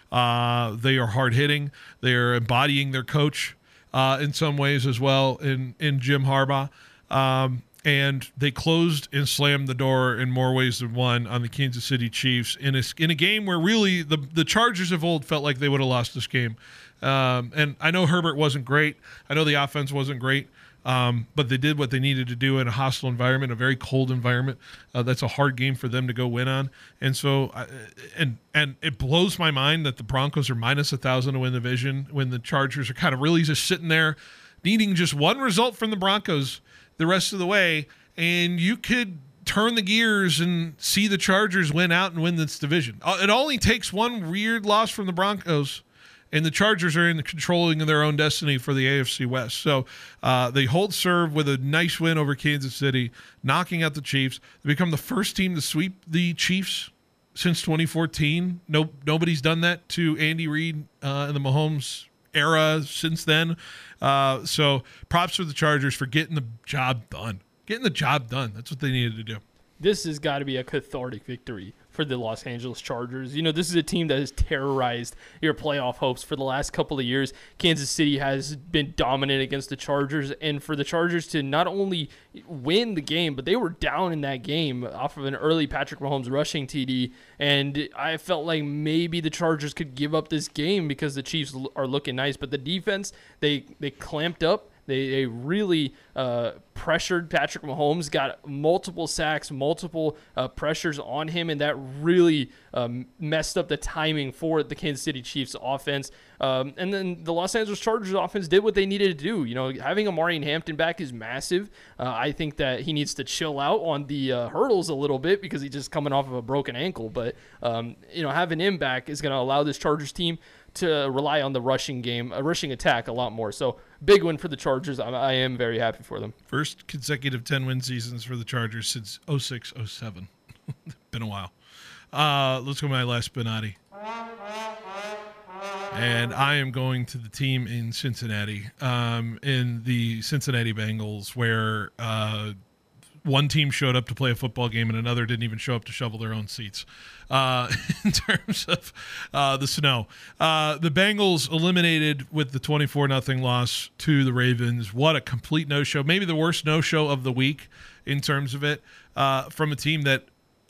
Speaker 3: Uh, they are hard hitting. They are embodying their coach uh, in some ways as well in in Jim Harbaugh. Um, and they closed and slammed the door in more ways than one on the Kansas City Chiefs in a, in a game where really the, the Chargers of old felt like they would have lost this game. Um, and I know Herbert wasn't great. I know the offense wasn't great. Um, but they did what they needed to do in a hostile environment, a very cold environment. Uh, that's a hard game for them to go win on. And so, I, and and it blows my mind that the Broncos are minus a thousand to win the division when the Chargers are kind of really just sitting there needing just one result from the Broncos the rest of the way, and you could turn the gears and see the Chargers win out and win this division. It only takes one weird loss from the Broncos, and the Chargers are in the controlling of their own destiny for the A F C West. So uh, they hold serve with a nice win over Kansas City, knocking out the Chiefs. They become the first team to sweep the Chiefs since twenty fourteen. No, nobody's done that to Andy Reid uh, in the Mahomes era since then. Uh, so props for the Chargers for getting the job done. Getting the job done. That's what they needed to do.
Speaker 6: This has got to be a cathartic victory for the Los Angeles Chargers. You know, this is a team that has terrorized your playoff hopes for the last couple of years. Kansas City has been dominant against the Chargers, and for the Chargers to not only win the game, but they were down in that game off of an early Patrick Mahomes rushing T D, and I felt like maybe the Chargers could give up this game because the Chiefs are looking nice, but the defense, they, they clamped up. They, they really uh, pressured Patrick Mahomes, got multiple sacks, multiple uh, pressures on him, and that really um, messed up the timing for the Kansas City Chiefs offense. Um, and then the Los Angeles Chargers offense did what they needed to do. You know, having Amari Hampton back is massive. Uh, I think that he needs to chill out on the uh, hurdles a little bit because he's just coming off of a broken ankle. But, um, you know, having him back is going to allow this Chargers team to rely on the rushing game, a rushing attack a lot more. So big win for the Chargers. I, I am very happy for them.
Speaker 3: First consecutive ten-win seasons for the Chargers since oh six oh seven. Been a while. Uh, let's go to my last Benatti. And I am going to the team in Cincinnati, um, in the Cincinnati Bengals, where uh, one team showed up to play a football game and another didn't even show up to shovel their own seats. Uh, in terms of uh, the snow, uh, the Bengals eliminated with the twenty-four nothing loss to the Ravens. What a complete no-show. Maybe the worst no-show of the week in terms of it, uh, from a team that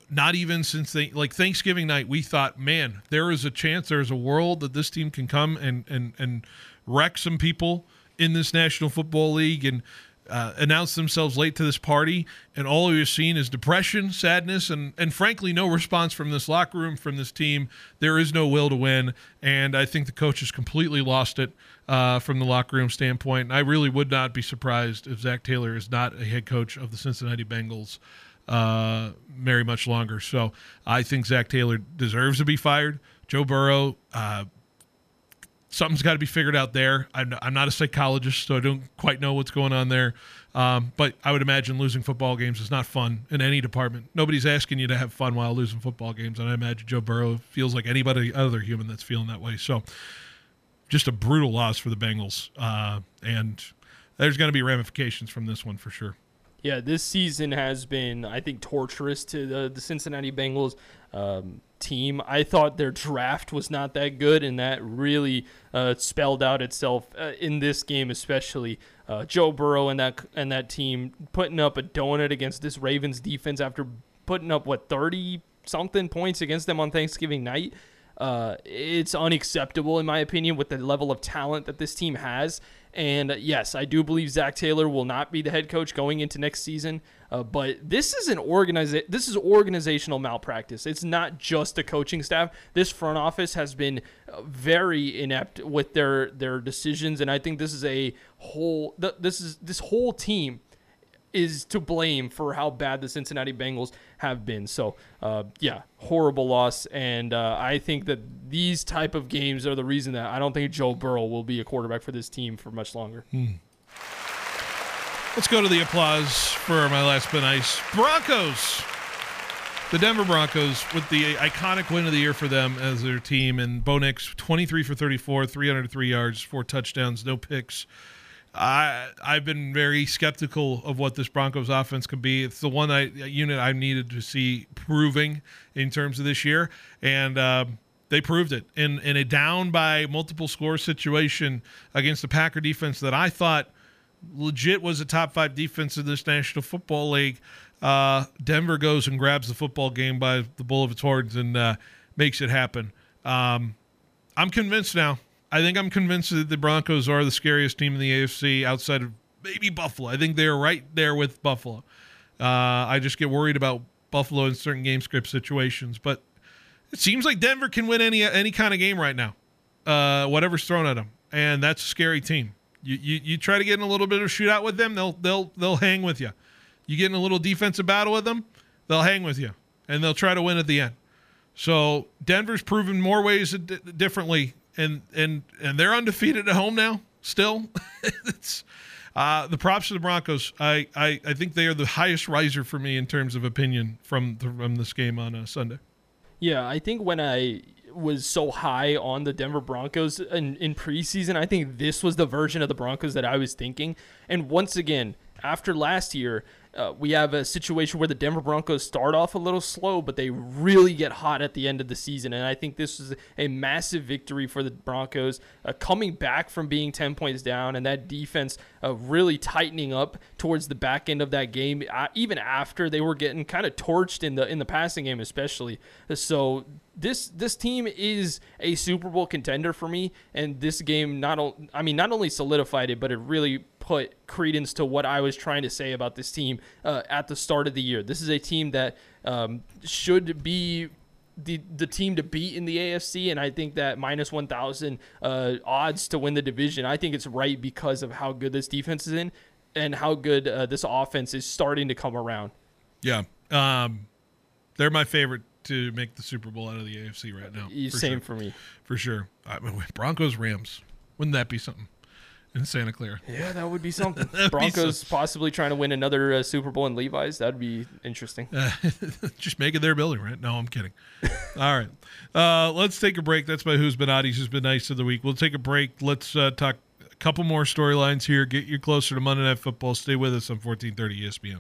Speaker 3: not even since they like Thanksgiving night, we thought, man, there is a chance, there is a world that this team can come and and and wreck some people in this National Football League and uh, announce themselves late to this party. And all you're seeing is depression, sadness, and and frankly, no response from this locker room, from this team. There is no will to win, and I think the coach has completely lost it uh, from the locker room standpoint. And I really would not be surprised if Zach Taylor is not a head coach of the Cincinnati Bengals uh very much longer. So I think Zach Taylor deserves to be fired. Joe Burrow, uh something's got to be figured out there. I'm, I'm not a psychologist, so I don't quite know what's going on there, um but I would imagine losing football games is not fun in any department. Nobody's asking you to have fun while losing football games, and I imagine Joe Burrow feels like anybody other human that's feeling that way. So just a brutal loss for the Bengals, uh and there's going to be ramifications from this one for sure.
Speaker 6: Yeah, this season has been, I think, torturous to the, the Cincinnati Bengals um, team. I thought their draft was not that good, and that really uh, spelled out itself uh, in this game, especially. Uh, Joe Burrow and that and that team putting up a donut against this Ravens defense after putting up, what, thirty-something points against them on Thanksgiving night. Uh, it's unacceptable, in my opinion, with the level of talent that this team has. And uh, yes, I do believe Zach Taylor will not be the head coach going into next season. Uh, but this is an organiza- This is organizational malpractice. It's not just the coaching staff. This front office has been uh, very inept with their their decisions, and I think this is a whole. Th- this is this whole team is to blame for how bad the Cincinnati Bengals have been. So, uh, yeah, horrible loss. And uh, I think that these type of games are the reason that I don't think Joe Burrow will be a quarterback for this team for much longer.
Speaker 3: Hmm. Let's go to the applause for my last been ice. Broncos. The Denver Broncos with the iconic win of the year for them as their team. And Bo Nix, twenty-three for thirty-four, three hundred three yards, four touchdowns, no picks. I, I've been very skeptical of what this Broncos offense could be. It's the one I, unit I needed to see proving in terms of this year, and uh, they proved it in, in a down by multiple score situation against the Packer defense that I thought legit was a top five defense in this National Football League. Uh, Denver goes and grabs the football game by the bull of its horns and uh, makes it happen. Um, I'm convinced now. I think I'm convinced that the Broncos are the scariest team in the A F C outside of maybe Buffalo. I think they're right there with Buffalo. Uh, I just get worried about Buffalo in certain game script situations. But it seems like Denver can win any any kind of game right now, uh, whatever's thrown at them, and that's a scary team. You, you you try to get in a little bit of a shootout with them, they'll they'll they'll hang with you. You get in a little defensive battle with them, they'll hang with you, and they'll try to win at the end. So Denver's proven more ways d- differently. And and and they're undefeated at home now. Still, it's uh, the props to the Broncos. I, I, I think they are the highest riser for me in terms of opinion from the, from this game on uh, Sunday.
Speaker 6: Yeah, I think when I was so high on the Denver Broncos in, in preseason, I think this was the version of the Broncos that I was thinking. And once again, after last year, uh, we have a situation where the Denver Broncos start off a little slow, but they really get hot at the end of the season. And I think this is a massive victory for the Broncos, uh, coming back from being ten points down, and that defense uh, really tightening up towards the back end of that game, uh, even after they were getting kind of torched in the in the passing game especially. So this this team is a Super Bowl contender for me, and this game not o- I mean not only solidified it, but it really put credence to what I was trying to say about this team uh, at the start of the year. This is a team that um, should be the the team to beat in the A F C, and I think that minus one thousand uh, odds to win the division, I think it's right because of how good this defense is in and how good uh, this offense is starting to come around.
Speaker 3: Yeah. Um, they're my favorite to make the Super Bowl out of the A F C right now.
Speaker 6: For Same sure. for me.
Speaker 3: For sure. I mean, Broncos, Rams. Wouldn't that be something? In Santa Clara.
Speaker 6: Yeah, that would be something. Broncos be possibly trying to win another uh, Super Bowl in Levi's. That'd be interesting.
Speaker 3: Uh, just make it their building, right? No, I'm kidding. All right. Uh, let's take a break. That's my Who's Been Oddies, Who's Been Nice of the Week. We'll take a break. Let's uh, talk a couple more storylines here. Get you closer to Monday Night Football. Stay with us on fourteen thirty E S P N.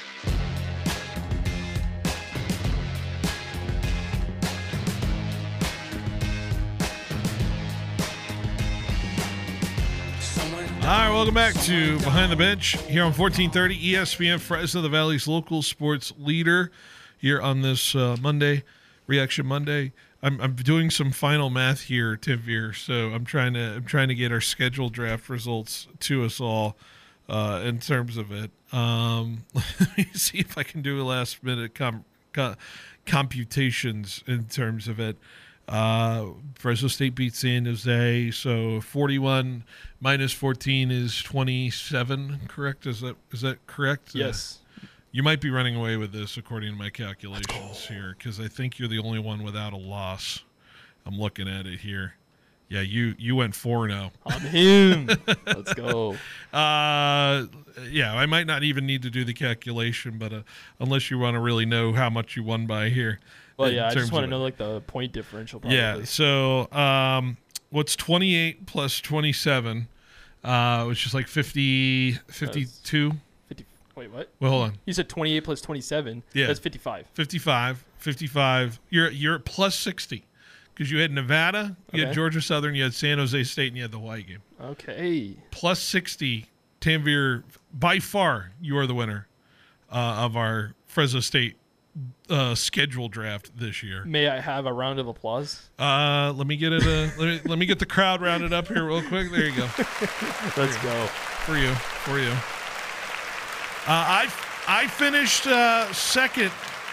Speaker 3: All right, welcome back to Behind the Bench here on fourteen thirty E S P N, Fresno, the Valley's local sports leader. here on this uh, Monday, Reaction Monday. I'm I'm doing some final math here, Tim Veer. So I'm trying to I'm trying to get our scheduled draft results to us all uh, in terms of it. Um, let me see if I can do a last minute com- com- computations in terms of it. Uh, Fresno State beats San Jose, so forty-one minus fourteen is twenty-seven. Correct? Is that is that correct?
Speaker 6: Yes.
Speaker 3: Uh, you might be running away with this according to my calculations here, because I think you're the only one without a loss. I'm looking at it here. Yeah, you you went four and oh.
Speaker 6: I'm him. Let's go.
Speaker 3: Uh, yeah, I might not even need to do the calculation, but uh, unless you want to really know how much you won by here.
Speaker 6: Well, yeah, I just want to
Speaker 3: of
Speaker 6: know like the point differential. Probably.
Speaker 3: Yeah. So, um, what's twenty-eight plus twenty-seven, uh, which is like fifty, fifty-two.
Speaker 6: fifty, wait, what?
Speaker 3: Well, hold on.
Speaker 6: You said twenty-eight plus twenty-seven.
Speaker 3: Yeah.
Speaker 6: That's fifty-five.
Speaker 3: fifty-five, fifty-five. You're you're at plus sixty because you had Nevada, you
Speaker 6: Okay.
Speaker 3: had Georgia Southern, you had San Jose State, and you had the Hawaii game.
Speaker 6: Okay.
Speaker 3: Plus sixty. Tanvir, by far, you are the winner uh, of our Fresno State uh, schedule draft this year.
Speaker 6: May I have a round of applause?
Speaker 3: Uh, let me get it. Uh, let me let me get the crowd rounded up here real quick. There you go.
Speaker 6: Let's go.
Speaker 3: For you, for you. Uh, I I finished uh, second.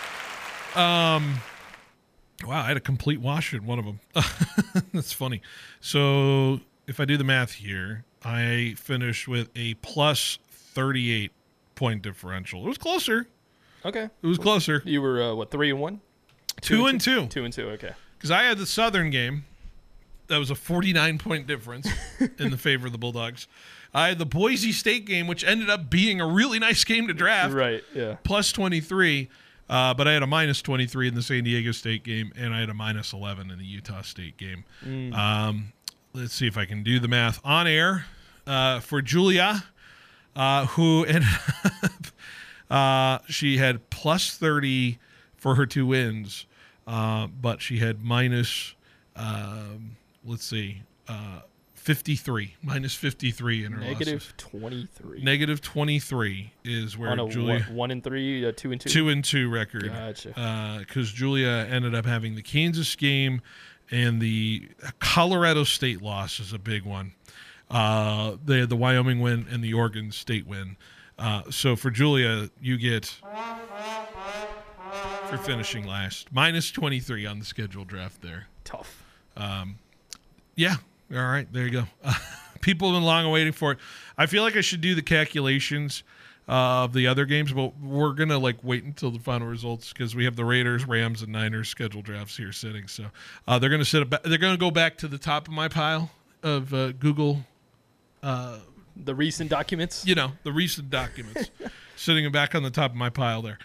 Speaker 3: Um, wow, I had a complete wash in one of them. That's funny. So if I do the math here, I finished with a plus thirty-eight point differential. It was closer.
Speaker 6: Okay.
Speaker 3: It was closer.
Speaker 6: You were uh, what, three and one?
Speaker 3: Two and two.
Speaker 6: Two and two. Okay.
Speaker 3: Because I had the Southern game. That was a forty-nine point difference in the favor of the Bulldogs. I had the Boise State game, which ended up being a really nice game to draft.
Speaker 6: Right. Yeah.
Speaker 3: Plus twenty-three. Uh, but I had a minus twenty-three in the San Diego State game, and I had a minus eleven in the Utah State game.
Speaker 6: Mm.
Speaker 3: Um, let's see if I can do the math on air. Uh, for Julia, uh, who ended up, uh, she had plus thirty for her two wins, uh, but she had minus, um, let's see, uh, fifty-three, minus fifty-three in her
Speaker 6: Negative
Speaker 3: losses.
Speaker 6: twenty-three.
Speaker 3: Negative twenty-three is where
Speaker 6: On a
Speaker 3: Julia
Speaker 6: one, one and three, uh, two and two.
Speaker 3: two and two record.
Speaker 6: Gotcha.
Speaker 3: Because uh, Julia ended up having the Kansas game, and the Colorado State loss is a big one. Uh, they had the Wyoming win and the Oregon State win. Uh, so for Julia, you get for finishing last minus twenty-three on the scheduled draft there.
Speaker 6: Tough.
Speaker 3: Um, yeah. All right. There you go. Uh, people have been long waiting for it. I feel like I should do the calculations uh, of the other games, but we're going to like wait until the final results because we have the Raiders, Rams, and Niners scheduled drafts here sitting. So uh, they're going to sit. Ab- they're going to go back to the top of my pile of uh, Google. Uh,
Speaker 6: the recent documents.
Speaker 3: You know, the recent documents sitting back on the top of my pile there.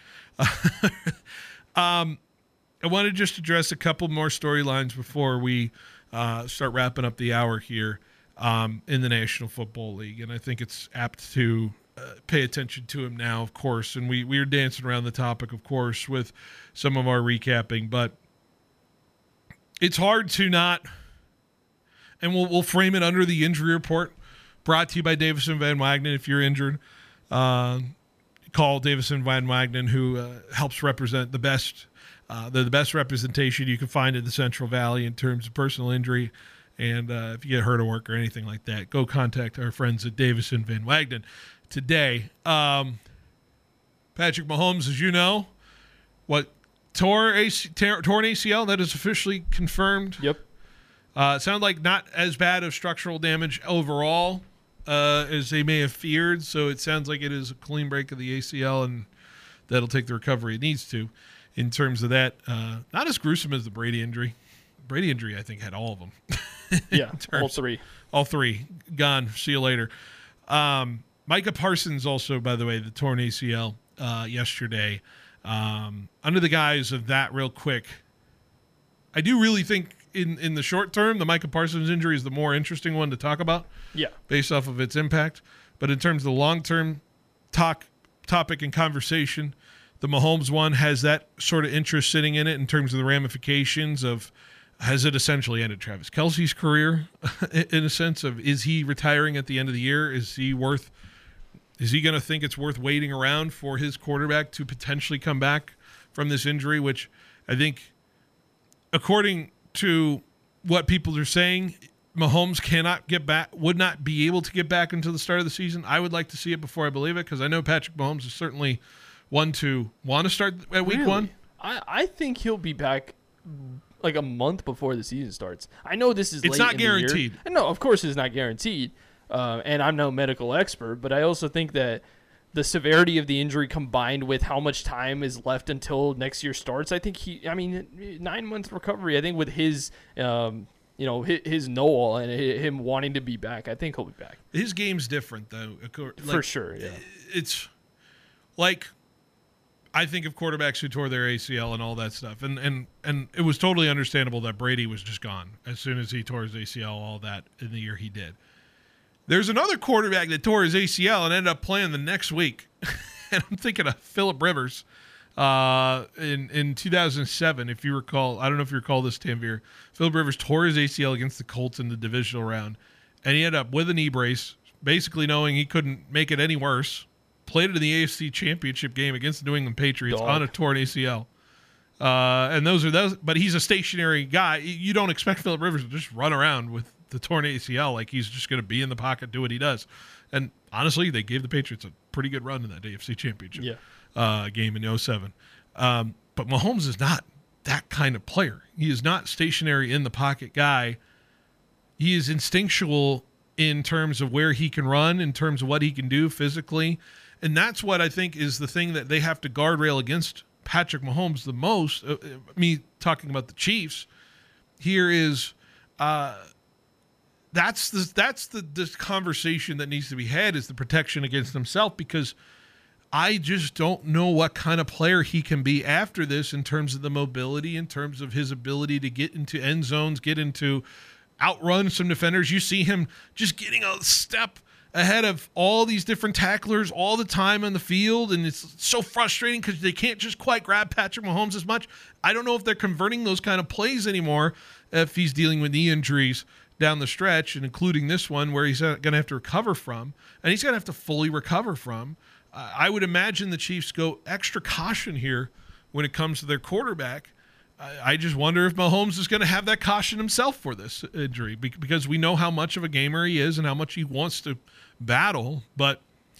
Speaker 3: um, I want to just address a couple more storylines before we uh, start wrapping up the hour here um, in the National Football League. And I think it's apt to uh, pay attention to him now, of course. And we, we are dancing around the topic, of course, with some of our recapping. But it's hard to not, and we'll, we'll frame it under the injury report, brought to you by Davison Van Wagenen. If you're injured, uh, call Davison Van Wagenen, who uh, helps represent the best uh, the, the best representation you can find in the Central Valley in terms of personal injury. And uh, if you get hurt at work or anything like that, go contact our friends at Davison Van Wagenen today. Um, Patrick Mahomes, as you know, what tore, A C, tore, tore an A C L, that is officially confirmed.
Speaker 6: Yep.
Speaker 3: Uh, it sounded like not as bad of structural damage overall uh, as they may have feared. So it sounds like it is a clean break of the A C L, and that'll take the recovery it needs to. In terms of that, uh, not as gruesome as the Brady injury. Brady injury, I think, had all of them.
Speaker 6: Yeah,
Speaker 3: terms,
Speaker 6: all three.
Speaker 3: All three. Gone. See you later. Um, Micah Parsons also, by the way, the torn A C L uh, yesterday. Um, under the guise of that real quick, I do really think in, in the short term, the Micah Parsons injury is the more interesting one to talk about.
Speaker 6: Yeah.
Speaker 3: Based off of its impact. But in terms of the long-term talk, topic and conversation, the Mahomes one has that sort of interest sitting in it in terms of the ramifications of, has it essentially ended Travis Kelce's career in a sense of, is he retiring at the end of the year? Is he worth, is he going to think it's worth waiting around for his quarterback to potentially come back from this injury, which I think, according to what people are saying, Mahomes cannot get back, would not be able to get back until the start of the season. I would like to see it before I believe it, because I know Patrick Mahomes is certainly one to want to start at week
Speaker 6: Really?
Speaker 3: one.
Speaker 6: I, I think he'll be back like a month before the season starts. I know this is
Speaker 3: It's
Speaker 6: late
Speaker 3: not
Speaker 6: in the year.
Speaker 3: guaranteed.
Speaker 6: And no, of course it's not guaranteed. Uh, and I'm no medical expert, but I also think that the severity of the injury combined with how much time is left until next year starts, I think he, I mean, nine months recovery, I think with his, um, you know, his, his Noel and him wanting to be back, I think he'll be back.
Speaker 3: His game's different, though. Like,
Speaker 6: For sure, yeah.
Speaker 3: It's like, I think of quarterbacks who tore their A C L and all that stuff, and and and it was totally understandable that Brady was just gone as soon as he tore his A C L, all that in the year he did. There's another quarterback that tore his A C L and ended up playing the next week, and I'm thinking of Phillip Rivers uh, in in two thousand seven, if you recall. I don't know if you recall this, Tanvir. Phillip Rivers tore his A C L against the Colts in the divisional round, and he ended up with a knee brace, basically knowing he couldn't make it any worse. Played it in the A F C Championship game against the New England Patriots
Speaker 6: Dog.
Speaker 3: on a torn A C L. Uh, and those are those, but he's a stationary guy. You don't expect Phillip Rivers to just run around with the torn A C L like he's just going to be in the pocket, do what he does. And honestly, they gave the Patriots a pretty good run in that A F C Championship
Speaker 6: Yeah.
Speaker 3: uh, game in oh seven. Um, but Mahomes is not that kind of player. He is not stationary in the pocket guy. He is instinctual in terms of where he can run, in terms of what he can do physically. And that's what I think is the thing that they have to guardrail against Patrick Mahomes the most. Uh, me talking about the Chiefs here is uh, that's the that's the this conversation that needs to be had, is the protection against himself, because I just don't know what kind of player he can be after this in terms of the mobility, in terms of his ability to get into end zones, get into outrun some defenders. You see him just getting a step ahead of all these different tacklers all the time on the field, and it's so frustrating because they can't just quite grab Patrick Mahomes as much. I don't know if they're converting those kind of plays anymore if he's dealing with knee injuries down the stretch, and including this one where he's going to have to recover from, and he's going to have to fully recover from. Uh, I would imagine the Chiefs go extra caution here when it comes to their quarterback. I just wonder if Mahomes is going to have that caution himself for this injury, because we know how much of a gamer he is and how much he wants to battle. But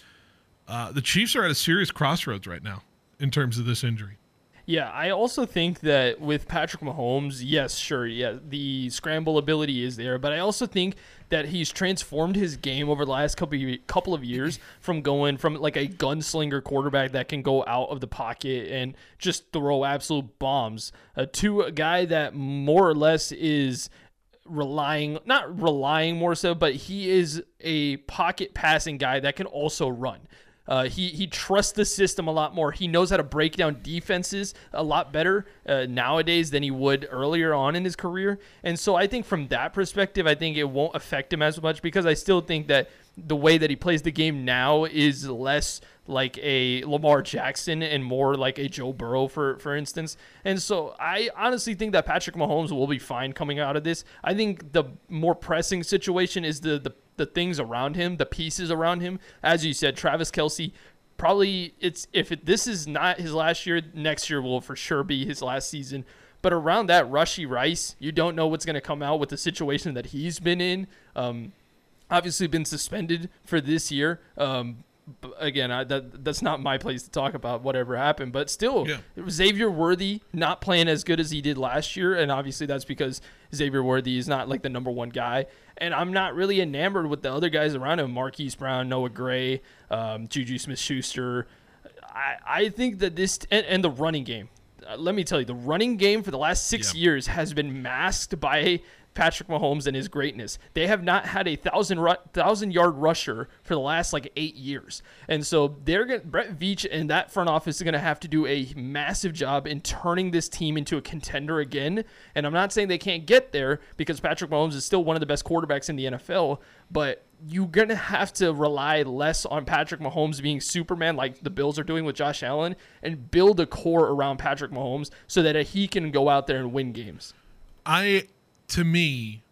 Speaker 3: uh, the Chiefs are at a serious crossroads right now in terms of this injury.
Speaker 6: Yeah, I also think that with Patrick Mahomes, yes, sure, yeah, the scramble ability is there, but I also think that he's transformed his game over the last couple of, couple of years from going from like a gunslinger quarterback that can go out of the pocket and just throw absolute bombs uh, to a guy that more or less is relying, not relying more so, but he is a pocket passing guy that can also run. Uh, he he trusts the system a lot more. He knows how to break down defenses a lot better uh, nowadays than he would earlier on in his career. And so I think from that perspective, I think it won't affect him as much, because I still think that the way that he plays the game now is less like a Lamar Jackson and more like a Joe Burrow, for, for instance. And so I honestly think that Patrick Mahomes will be fine coming out of this. I think the more pressing situation is the the the things around him, the pieces around him. As you said, Travis Kelce, probably it's if it, this is not his last year, next year will for sure be his last season. But around that, Rashee Rice, you don't know what's going to come out with the situation that he's been in. Um, obviously been suspended for this year. Um, again, I, that that's not my place to talk about whatever happened, but still,
Speaker 3: yeah.
Speaker 6: Xavier Worthy not playing as good as he did last year, and obviously that's because Xavier Worthy is not like the number one guy, and I'm not really enamored with the other guys around him, Marquise Brown, Noah Gray, um, Juju Smith-Schuster. I, I think that this, and, and the running game, uh, let me tell you, the running game for the last six
Speaker 3: yeah.
Speaker 6: years has been masked by Patrick Mahomes and his greatness. They have not had a thousand ru- thousand yard rusher for the last like eight years, and so they're gonna, Brett Veach and that front office is going to have to do a massive job in turning this team into a contender again. And I'm not saying they can't get there, because Patrick Mahomes is still one of the best quarterbacks in the N F L, but you're going to have to rely less on Patrick Mahomes being Superman like the Bills are doing with Josh Allen, and build a core around Patrick Mahomes so that he can go out there and win games.
Speaker 3: I. To me,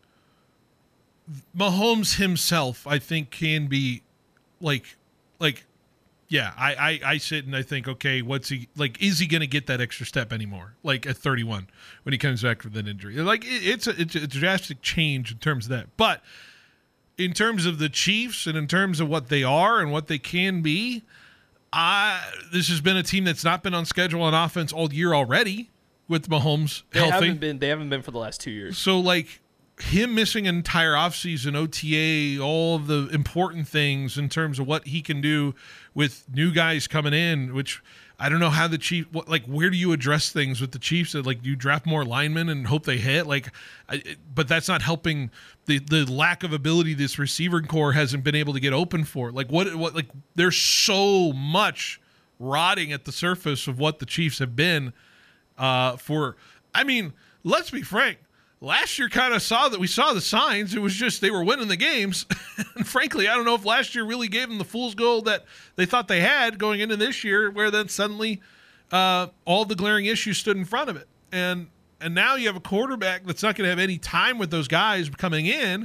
Speaker 3: Mahomes himself, I think, can be like, like Yeah, I, I, I sit and I think, okay, what's he like? Is he going to get that extra step anymore? Like at thirty-one when he comes back with an injury, like it, it's a, it's a drastic change in terms of that. But in terms of the Chiefs and in terms of what they are and what they can be, I this has been a team that's not been on schedule on offense all year already with Mahomes
Speaker 6: they
Speaker 3: healthy.
Speaker 6: Haven't been, they haven't been for the last two years.
Speaker 3: So like. Him missing an entire offseason, O T A, all of the important things in terms of what he can do with new guys coming in, which I don't know how the Chiefs, what, like, where do you address things with the Chiefs? Like, do you draft more linemen and hope they hit? Like, I, but that's not helping the the lack of ability this receiver core hasn't been able to get open for. Like, what, what, like, there's so much rotting at the surface of what the Chiefs have been uh, for. I mean, let's be frank. Last year kind of saw that we saw the signs. It was just they were winning the games. And frankly, I don't know if last year really gave them the fool's gold that they thought they had going into this year, where then suddenly uh, all the glaring issues stood in front of it. And and now you have a quarterback that's not going to have any time with those guys coming in.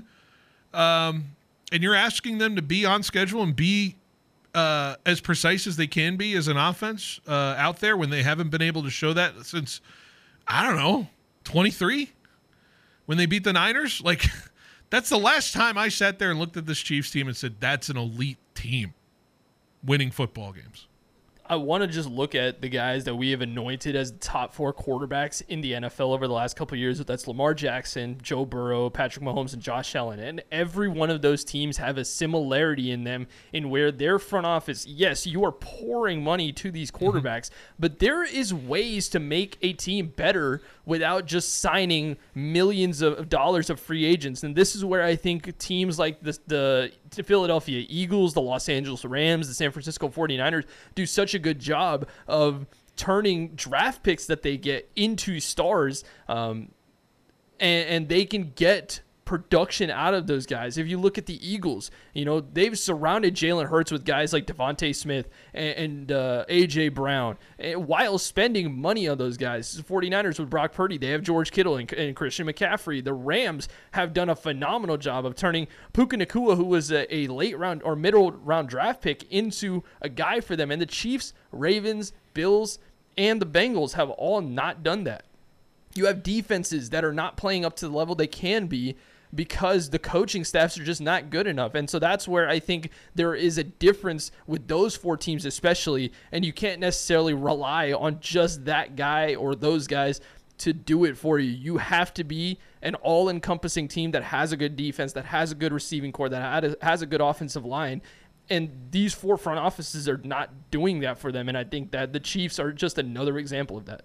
Speaker 3: Um, and you're asking them to be on schedule and be uh, as precise as they can be as an offense uh, out there when they haven't been able to show that since, I don't know, twenty-three? When they beat the Niners, like that's the last time I sat there and looked at this Chiefs team and said, that's an elite team winning football games.
Speaker 6: I want to just look at the guys that we have anointed as the top four quarterbacks in the N F L over the last couple of years. That's Lamar Jackson, Joe Burrow, Patrick Mahomes, and Josh Allen. And every one of those teams have a similarity in them in where their front office, yes, you are pouring money to these quarterbacks, mm-hmm. but there is ways to make a team better without just signing millions of dollars of free agents. And this is where I think teams like the, the Philadelphia Eagles, the Los Angeles Rams, the San Francisco forty-niners do such a good job of turning draft picks that they get into stars, um, and, and they can get production out of those guys. If you look at the Eagles, you know, they've surrounded Jalen Hurts with guys like Devontae Smith and, and uh, A J Brown, and while spending money on those guys. The forty-niners with Brock Purdy, they have George Kittle and, and Christian McCaffrey. The Rams have done a phenomenal job of turning Puka Nacua, who was a, a late round or middle round draft pick, into a guy for them. And the Chiefs, Ravens, Bills, and the Bengals have all not done that. You have defenses that are not playing up to the level they can be because the coaching staffs are just not good enough. And so that's where I think there is a difference with those four teams especially, and you can't necessarily rely on just that guy or those guys to do it for you. You have to be an all-encompassing team that has a good defense, that has a good receiving core, that has a good offensive line. And these four front offices are not doing that for them, and I think that the Chiefs are just another example of that.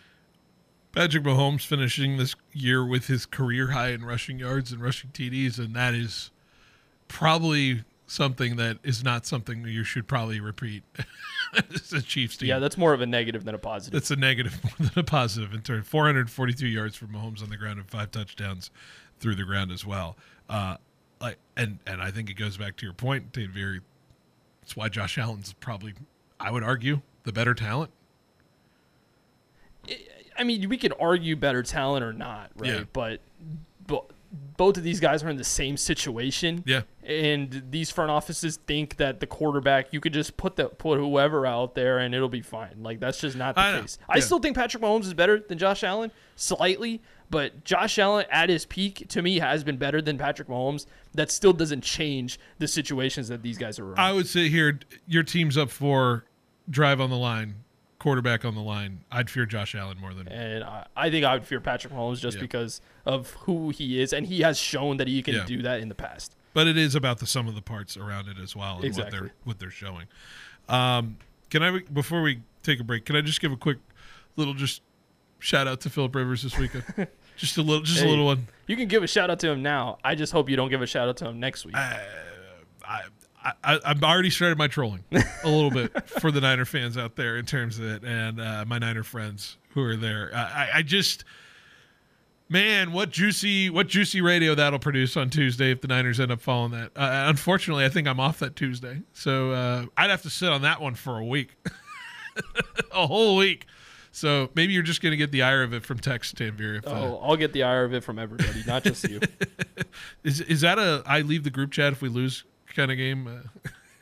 Speaker 3: Patrick Mahomes finishing this year with his career high in rushing yards and rushing T Ds, and that is probably something that is not something you should probably repeat. It's a Chiefs team.
Speaker 6: Yeah, that's more of a negative than a positive.
Speaker 3: It's a negative more than a positive in turn. four hundred forty-two yards for Mahomes on the ground and five touchdowns through the ground as well. Uh, like, and and I think it goes back to your point, Dave. Very, it's why Josh Allen's probably, I would argue, the better talent.
Speaker 6: I mean, we could argue better talent or not, right?
Speaker 3: Yeah.
Speaker 6: But, but both of these guys are in the same situation.
Speaker 3: Yeah.
Speaker 6: And these front offices think that the quarterback, you could just put the put whoever out there and it'll be fine. Like, that's just not the
Speaker 3: I
Speaker 6: case.
Speaker 3: Know.
Speaker 6: I
Speaker 3: Yeah.
Speaker 6: still think Patrick Mahomes is better than Josh Allen, slightly. But Josh Allen at his peak, to me, has been better than Patrick Mahomes. That still doesn't change the situations that these guys are in.
Speaker 3: I would say here, your team's up for drive on the line, quarterback on the line. I'd fear Josh Allen more than.
Speaker 6: And I, I think I would fear Patrick Mahomes just
Speaker 3: Yeah.
Speaker 6: because of who he is, and he has shown that he can
Speaker 3: Yeah.
Speaker 6: do that in the past.
Speaker 3: But it is about the sum of the parts around it as well, and
Speaker 6: Exactly.
Speaker 3: what they're what they're showing. Um, can I before we take a break? Can I just give a quick little just shout out to Philip Rivers this weekend? just a little, just
Speaker 6: Hey,
Speaker 3: a little one.
Speaker 6: You can give a shout out to him now. I just hope you don't give a shout out to him next week.
Speaker 3: I, I, I, I've already started my trolling a little bit for the Niner fans out there in terms of it, and uh, my Niner friends who are there. I, I just, man, what juicy, what juicy radio that'll produce on Tuesday if the Niners end up following that. Uh, unfortunately, I think I'm off that Tuesday, so uh, I'd have to sit on that one for a week, a whole week. So maybe you're just going to get the ire of it from text, Tanvir. If, uh,
Speaker 6: oh, I'll get the ire of it from everybody, not just you.
Speaker 3: is is that a I leave the group chat if we lose kind of game? Uh,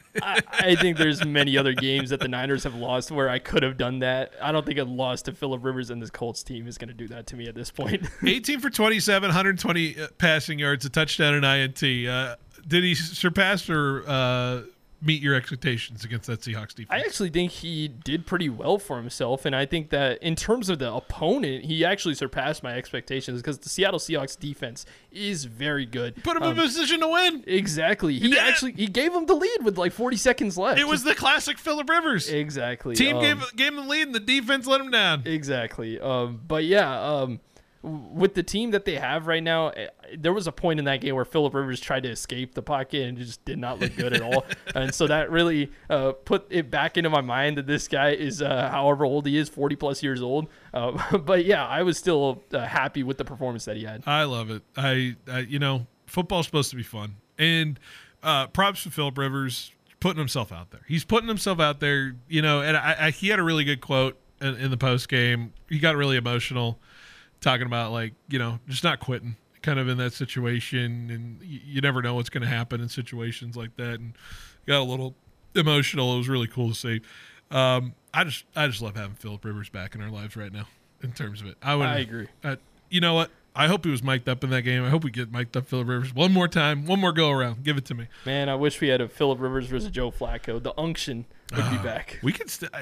Speaker 6: I, I think there's many other games that the Niners have lost where I could have done that. I don't think a loss to Phillip Rivers and this Colts team is going to do that to me at this point.
Speaker 3: eighteen for twenty-seven, one hundred twenty passing yards, a touchdown, and I N T. Uh, did he surpass or uh, meet your expectations against that Seahawks defense?
Speaker 6: I actually think he did pretty well for himself, and I think that in terms of the opponent, he actually surpassed my expectations because the Seattle Seahawks defense is very good.
Speaker 3: Put him
Speaker 6: um,
Speaker 3: in a position to win.
Speaker 6: Exactly. He
Speaker 3: did.
Speaker 6: actually he gave him the lead with like forty seconds left.
Speaker 3: It was the classic Phillip Rivers.
Speaker 6: Exactly.
Speaker 3: Team
Speaker 6: um,
Speaker 3: gave, gave him the lead, and the defense let him down.
Speaker 6: Exactly. Um, but yeah, um, with the team that they have right now, there was a point in that game where Phillip Rivers tried to escape the pocket and just did not look good at all. And so that really uh, put it back into my mind that this guy is, uh, however old he is, forty plus years old. Uh, but yeah, I was still uh, happy with the performance that he had.
Speaker 3: I love it. I, I you know, football's supposed to be fun. And uh, props to Phillip Rivers putting himself out there. He's putting himself out there, you know, and I, I, he had a really good quote in, in the post game. He got really emotional, talking about, like, you know, just not quitting, kind of in that situation, and you, you never know what's going to happen in situations like that, and got a little emotional. It was really cool to see. Um, I just, I just love having Phillip Rivers back in our lives right now. In terms of it, I would.
Speaker 6: I agree.
Speaker 3: Uh, you know what? I hope he was mic'd up in that game. I hope we get mic'd up Phillip Rivers one more time, one more go around. Give it to me.
Speaker 6: Man, I wish we had a Phillip Rivers versus Joe Flacco. The unction would uh, be back.
Speaker 3: We could. St-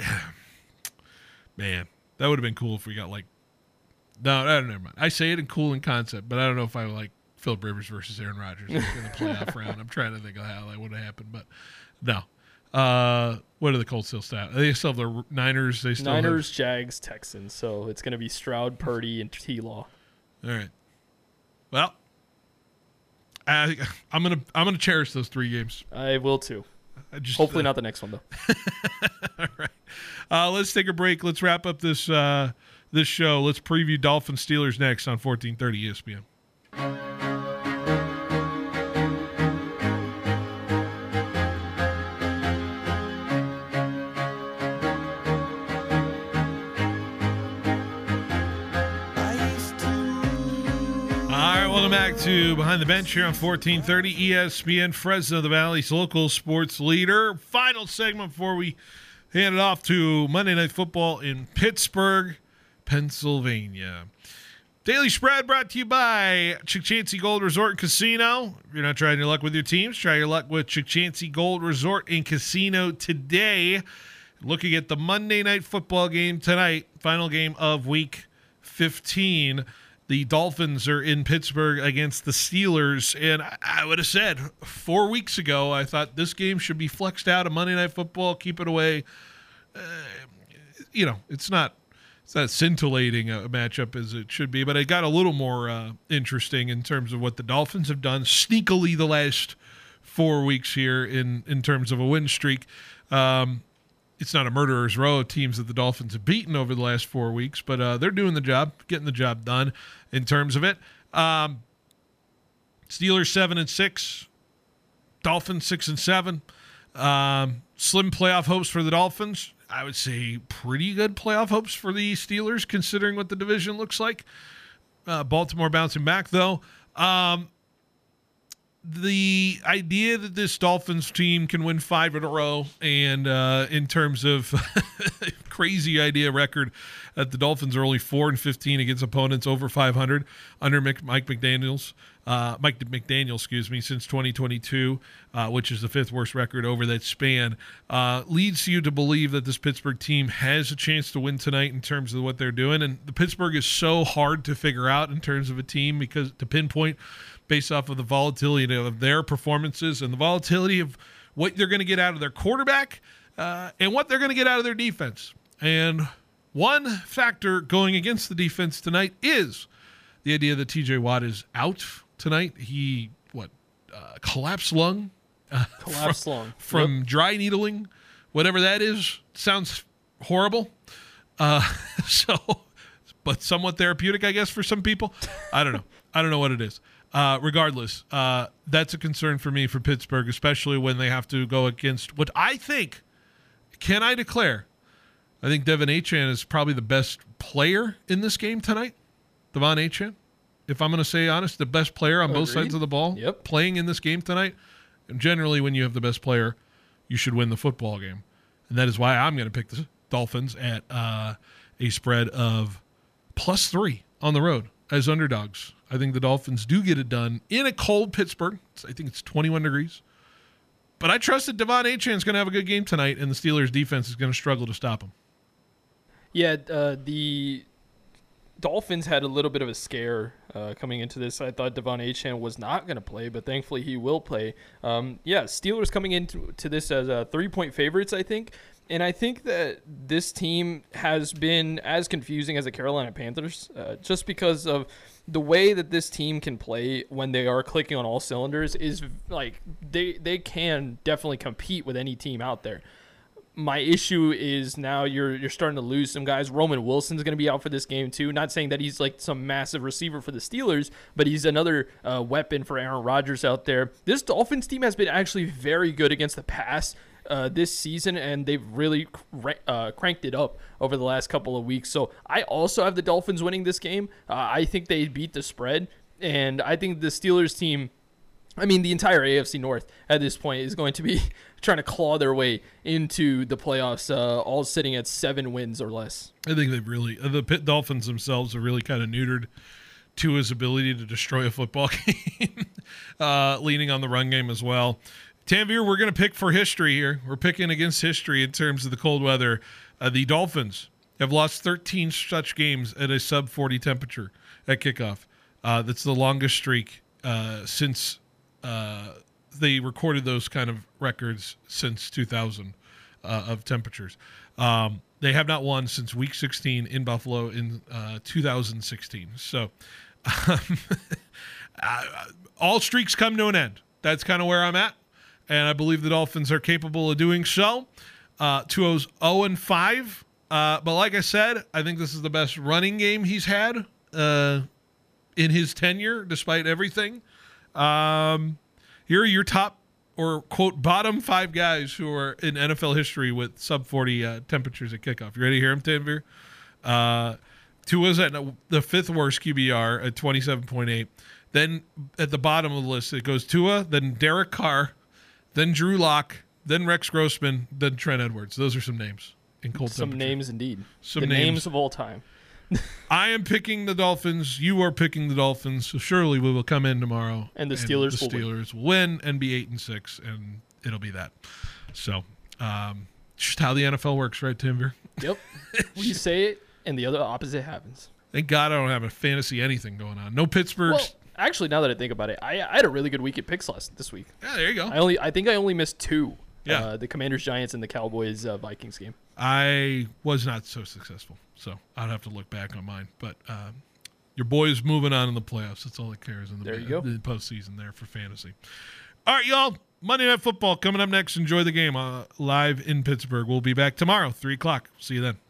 Speaker 3: Man, that would have been cool if we got like. No, no, never mind. I say it in cool in concept, but I don't know if I would like Phillip Rivers versus Aaron Rodgers in the playoff round. I'm trying to think of how that would have happened, but no. Uh, what are the Colts still stat? They still have the Niners. They still
Speaker 6: Niners,
Speaker 3: have...
Speaker 6: Jags, Texans. So it's going to be Stroud, Purdy, and T-Law.
Speaker 3: All right. Well, I, I'm gonna I'm gonna cherish those three games.
Speaker 6: I will too.
Speaker 3: I just,
Speaker 6: Hopefully
Speaker 3: uh,
Speaker 6: not the next one though.
Speaker 3: All right. Uh, let's take a break. Let's wrap up this uh, this show. Let's preview Dolphins Steelers next on fourteen thirty E S P N. Welcome back to Behind the Bench here on fourteen thirty E S P N, Fresno, the Valley's local sports leader. Final segment before we hand it off to Monday Night Football in Pittsburgh, Pennsylvania. Daily Spread brought to you by Chick-Chancey Gold Resort and Casino. If you're not trying your luck with your teams, try your luck with Chick-Chancey Gold Resort and Casino today. Looking at the Monday Night Football game tonight, final game of Week fifteen. The Dolphins are in Pittsburgh against the Steelers, and I would have said four weeks ago, I thought this game should be flexed out of Monday Night Football, keep it away. Uh, you know, it's not it's not scintillating a matchup as it should be, but it got a little more uh, interesting in terms of what the Dolphins have done sneakily the last four weeks here in, in terms of a win streak. Um, It's not a murderer's row of teams that the Dolphins have beaten over the last four weeks, but uh, they're doing the job, getting the job done in terms of it. Um, Steelers seven and six, Dolphins six and seven. Um, slim playoff hopes for the Dolphins. I would say pretty good playoff hopes for the Steelers, considering what the division looks like. Uh, Baltimore bouncing back though. Um, The idea that this Dolphins team can win five in a row, and uh, in terms of crazy idea record, that the Dolphins are only four and fifteen against opponents over five hundred under Mike McDaniel's, uh, Mike McDaniel, excuse me, since twenty twenty-two, uh, which is the fifth worst record over that span, uh, leads you to believe that this Pittsburgh team has a chance to win tonight in terms of what they're doing. And the Pittsburgh is so hard to figure out in terms of a team because to pinpoint, based off of the volatility of their performances and the volatility of what they're going to get out of their quarterback uh, and what they're going to get out of their defense. And one factor going against the defense tonight is the idea that T J Watt is out tonight. He, what, uh, collapsed lung? Uh,
Speaker 6: collapsed
Speaker 3: from,
Speaker 6: lung.
Speaker 3: From
Speaker 6: yep.
Speaker 3: dry needling, whatever that is. Sounds horrible. Uh, so, but somewhat therapeutic, I guess, for some people. I don't know. I don't know what it is. Uh, regardless, uh, that's a concern for me for Pittsburgh, especially when they have to go against what I think, can I declare, I think Devon Achane is probably the best player in this game tonight. Devon Achane, if I'm going to say honest, the best player on
Speaker 6: Agreed.
Speaker 3: both sides of the ball
Speaker 6: Yep.
Speaker 3: playing in this game tonight. And generally when you have the best player you should win the football game. And that is why I'm going to pick the Dolphins at uh, a spread of plus three on the road as underdogs. I think the Dolphins do get it done in a cold Pittsburgh. I think it's twenty-one degrees. But I trust that Devon Achane is going to have a good game tonight, and the Steelers' defense is going to struggle to stop him.
Speaker 6: Yeah, uh, the Dolphins had a little bit of a scare uh, coming into this. I thought Devon Achane was not going to play, but thankfully he will play. Um, yeah, Steelers coming into to this as uh, three-point favorites, I think. And I think that this team has been as confusing as the Carolina Panthers, uh, just because of the way that this team can play when they are clicking on all cylinders. Is like they they can definitely compete with any team out there. My issue is now you're you're starting to lose some guys. Roman Wilson's going to be out for this game too. Not saying that he's like some massive receiver for the Steelers, but he's another uh, weapon for Aaron Rodgers out there. This Dolphins team has been actually very good against the pass Uh, this season, and they've really cr- uh, cranked it up over the last couple of weeks. So I also have the Dolphins winning this game. Uh, I think they beat the spread, and I think the Steelers team, I mean, the entire A F C North at this point is going to be trying to claw their way into the playoffs, uh, all sitting at seven wins or less.
Speaker 3: I think they've really, the Pitt Dolphins themselves are really kind of neutered Tua's ability to destroy a football game, uh, leaning on the run game as well. Tanvir, we're going to pick for history here. We're picking against history in terms of the cold weather. Uh, the Dolphins have lost thirteen such games at a sub forty temperature at kickoff. Uh, that's the longest streak uh, since uh, they recorded those kind of records since two thousand uh, of temperatures. Um, they have not won since week sixteen in Buffalo in uh, two thousand sixteen. So um, uh, all streaks come to an end. That's kind of where I'm at. And I believe the Dolphins are capable of doing so. Uh, Tuo's oh and five. Uh, but like I said, I think this is the best running game he's had uh, in his tenure, despite everything. Um, here are your top, or quote, bottom five guys who are in N F L history with sub forty uh, temperatures at kickoff. You ready to hear him, Tanvir? Uh, Tua's at the fifth worst Q B R at twenty-seven point eight. Then at the bottom of the list, it goes Tua, then Derek Carr, then Drew Lock, then Rex Grossman, then Trent Edwards. Those are some names in cold
Speaker 6: Some
Speaker 3: temperature.
Speaker 6: names indeed.
Speaker 3: Some
Speaker 6: the names.
Speaker 3: names
Speaker 6: of all time.
Speaker 3: I am picking the Dolphins. You are picking the Dolphins. So surely we will come in tomorrow.
Speaker 6: And the Steelers,
Speaker 3: and the
Speaker 6: will,
Speaker 3: Steelers
Speaker 6: win.
Speaker 3: will win and be eight and six, and it'll be that. So um, just how the N F L works, right, Timber?
Speaker 6: Yep. We say it, and the other opposite happens.
Speaker 3: Thank God I don't have a fantasy anything going on. No Pittsburgh.
Speaker 6: Well, actually, now that I think about it, I, I had a really good week at picks last this week.
Speaker 3: Yeah, there you go.
Speaker 6: I only I think I only missed two.
Speaker 3: Yeah.
Speaker 6: Uh, the Commanders Giants and the Cowboys uh, Vikings game.
Speaker 3: I was not so successful, so I'd have to look back on mine. But um, your boy's moving on in the playoffs. That's all that cares in the,
Speaker 6: there you go.
Speaker 3: the postseason there for fantasy. All right, y'all. Monday Night Football coming up next. Enjoy the game uh, live in Pittsburgh. We'll be back tomorrow, three o'clock. See you then.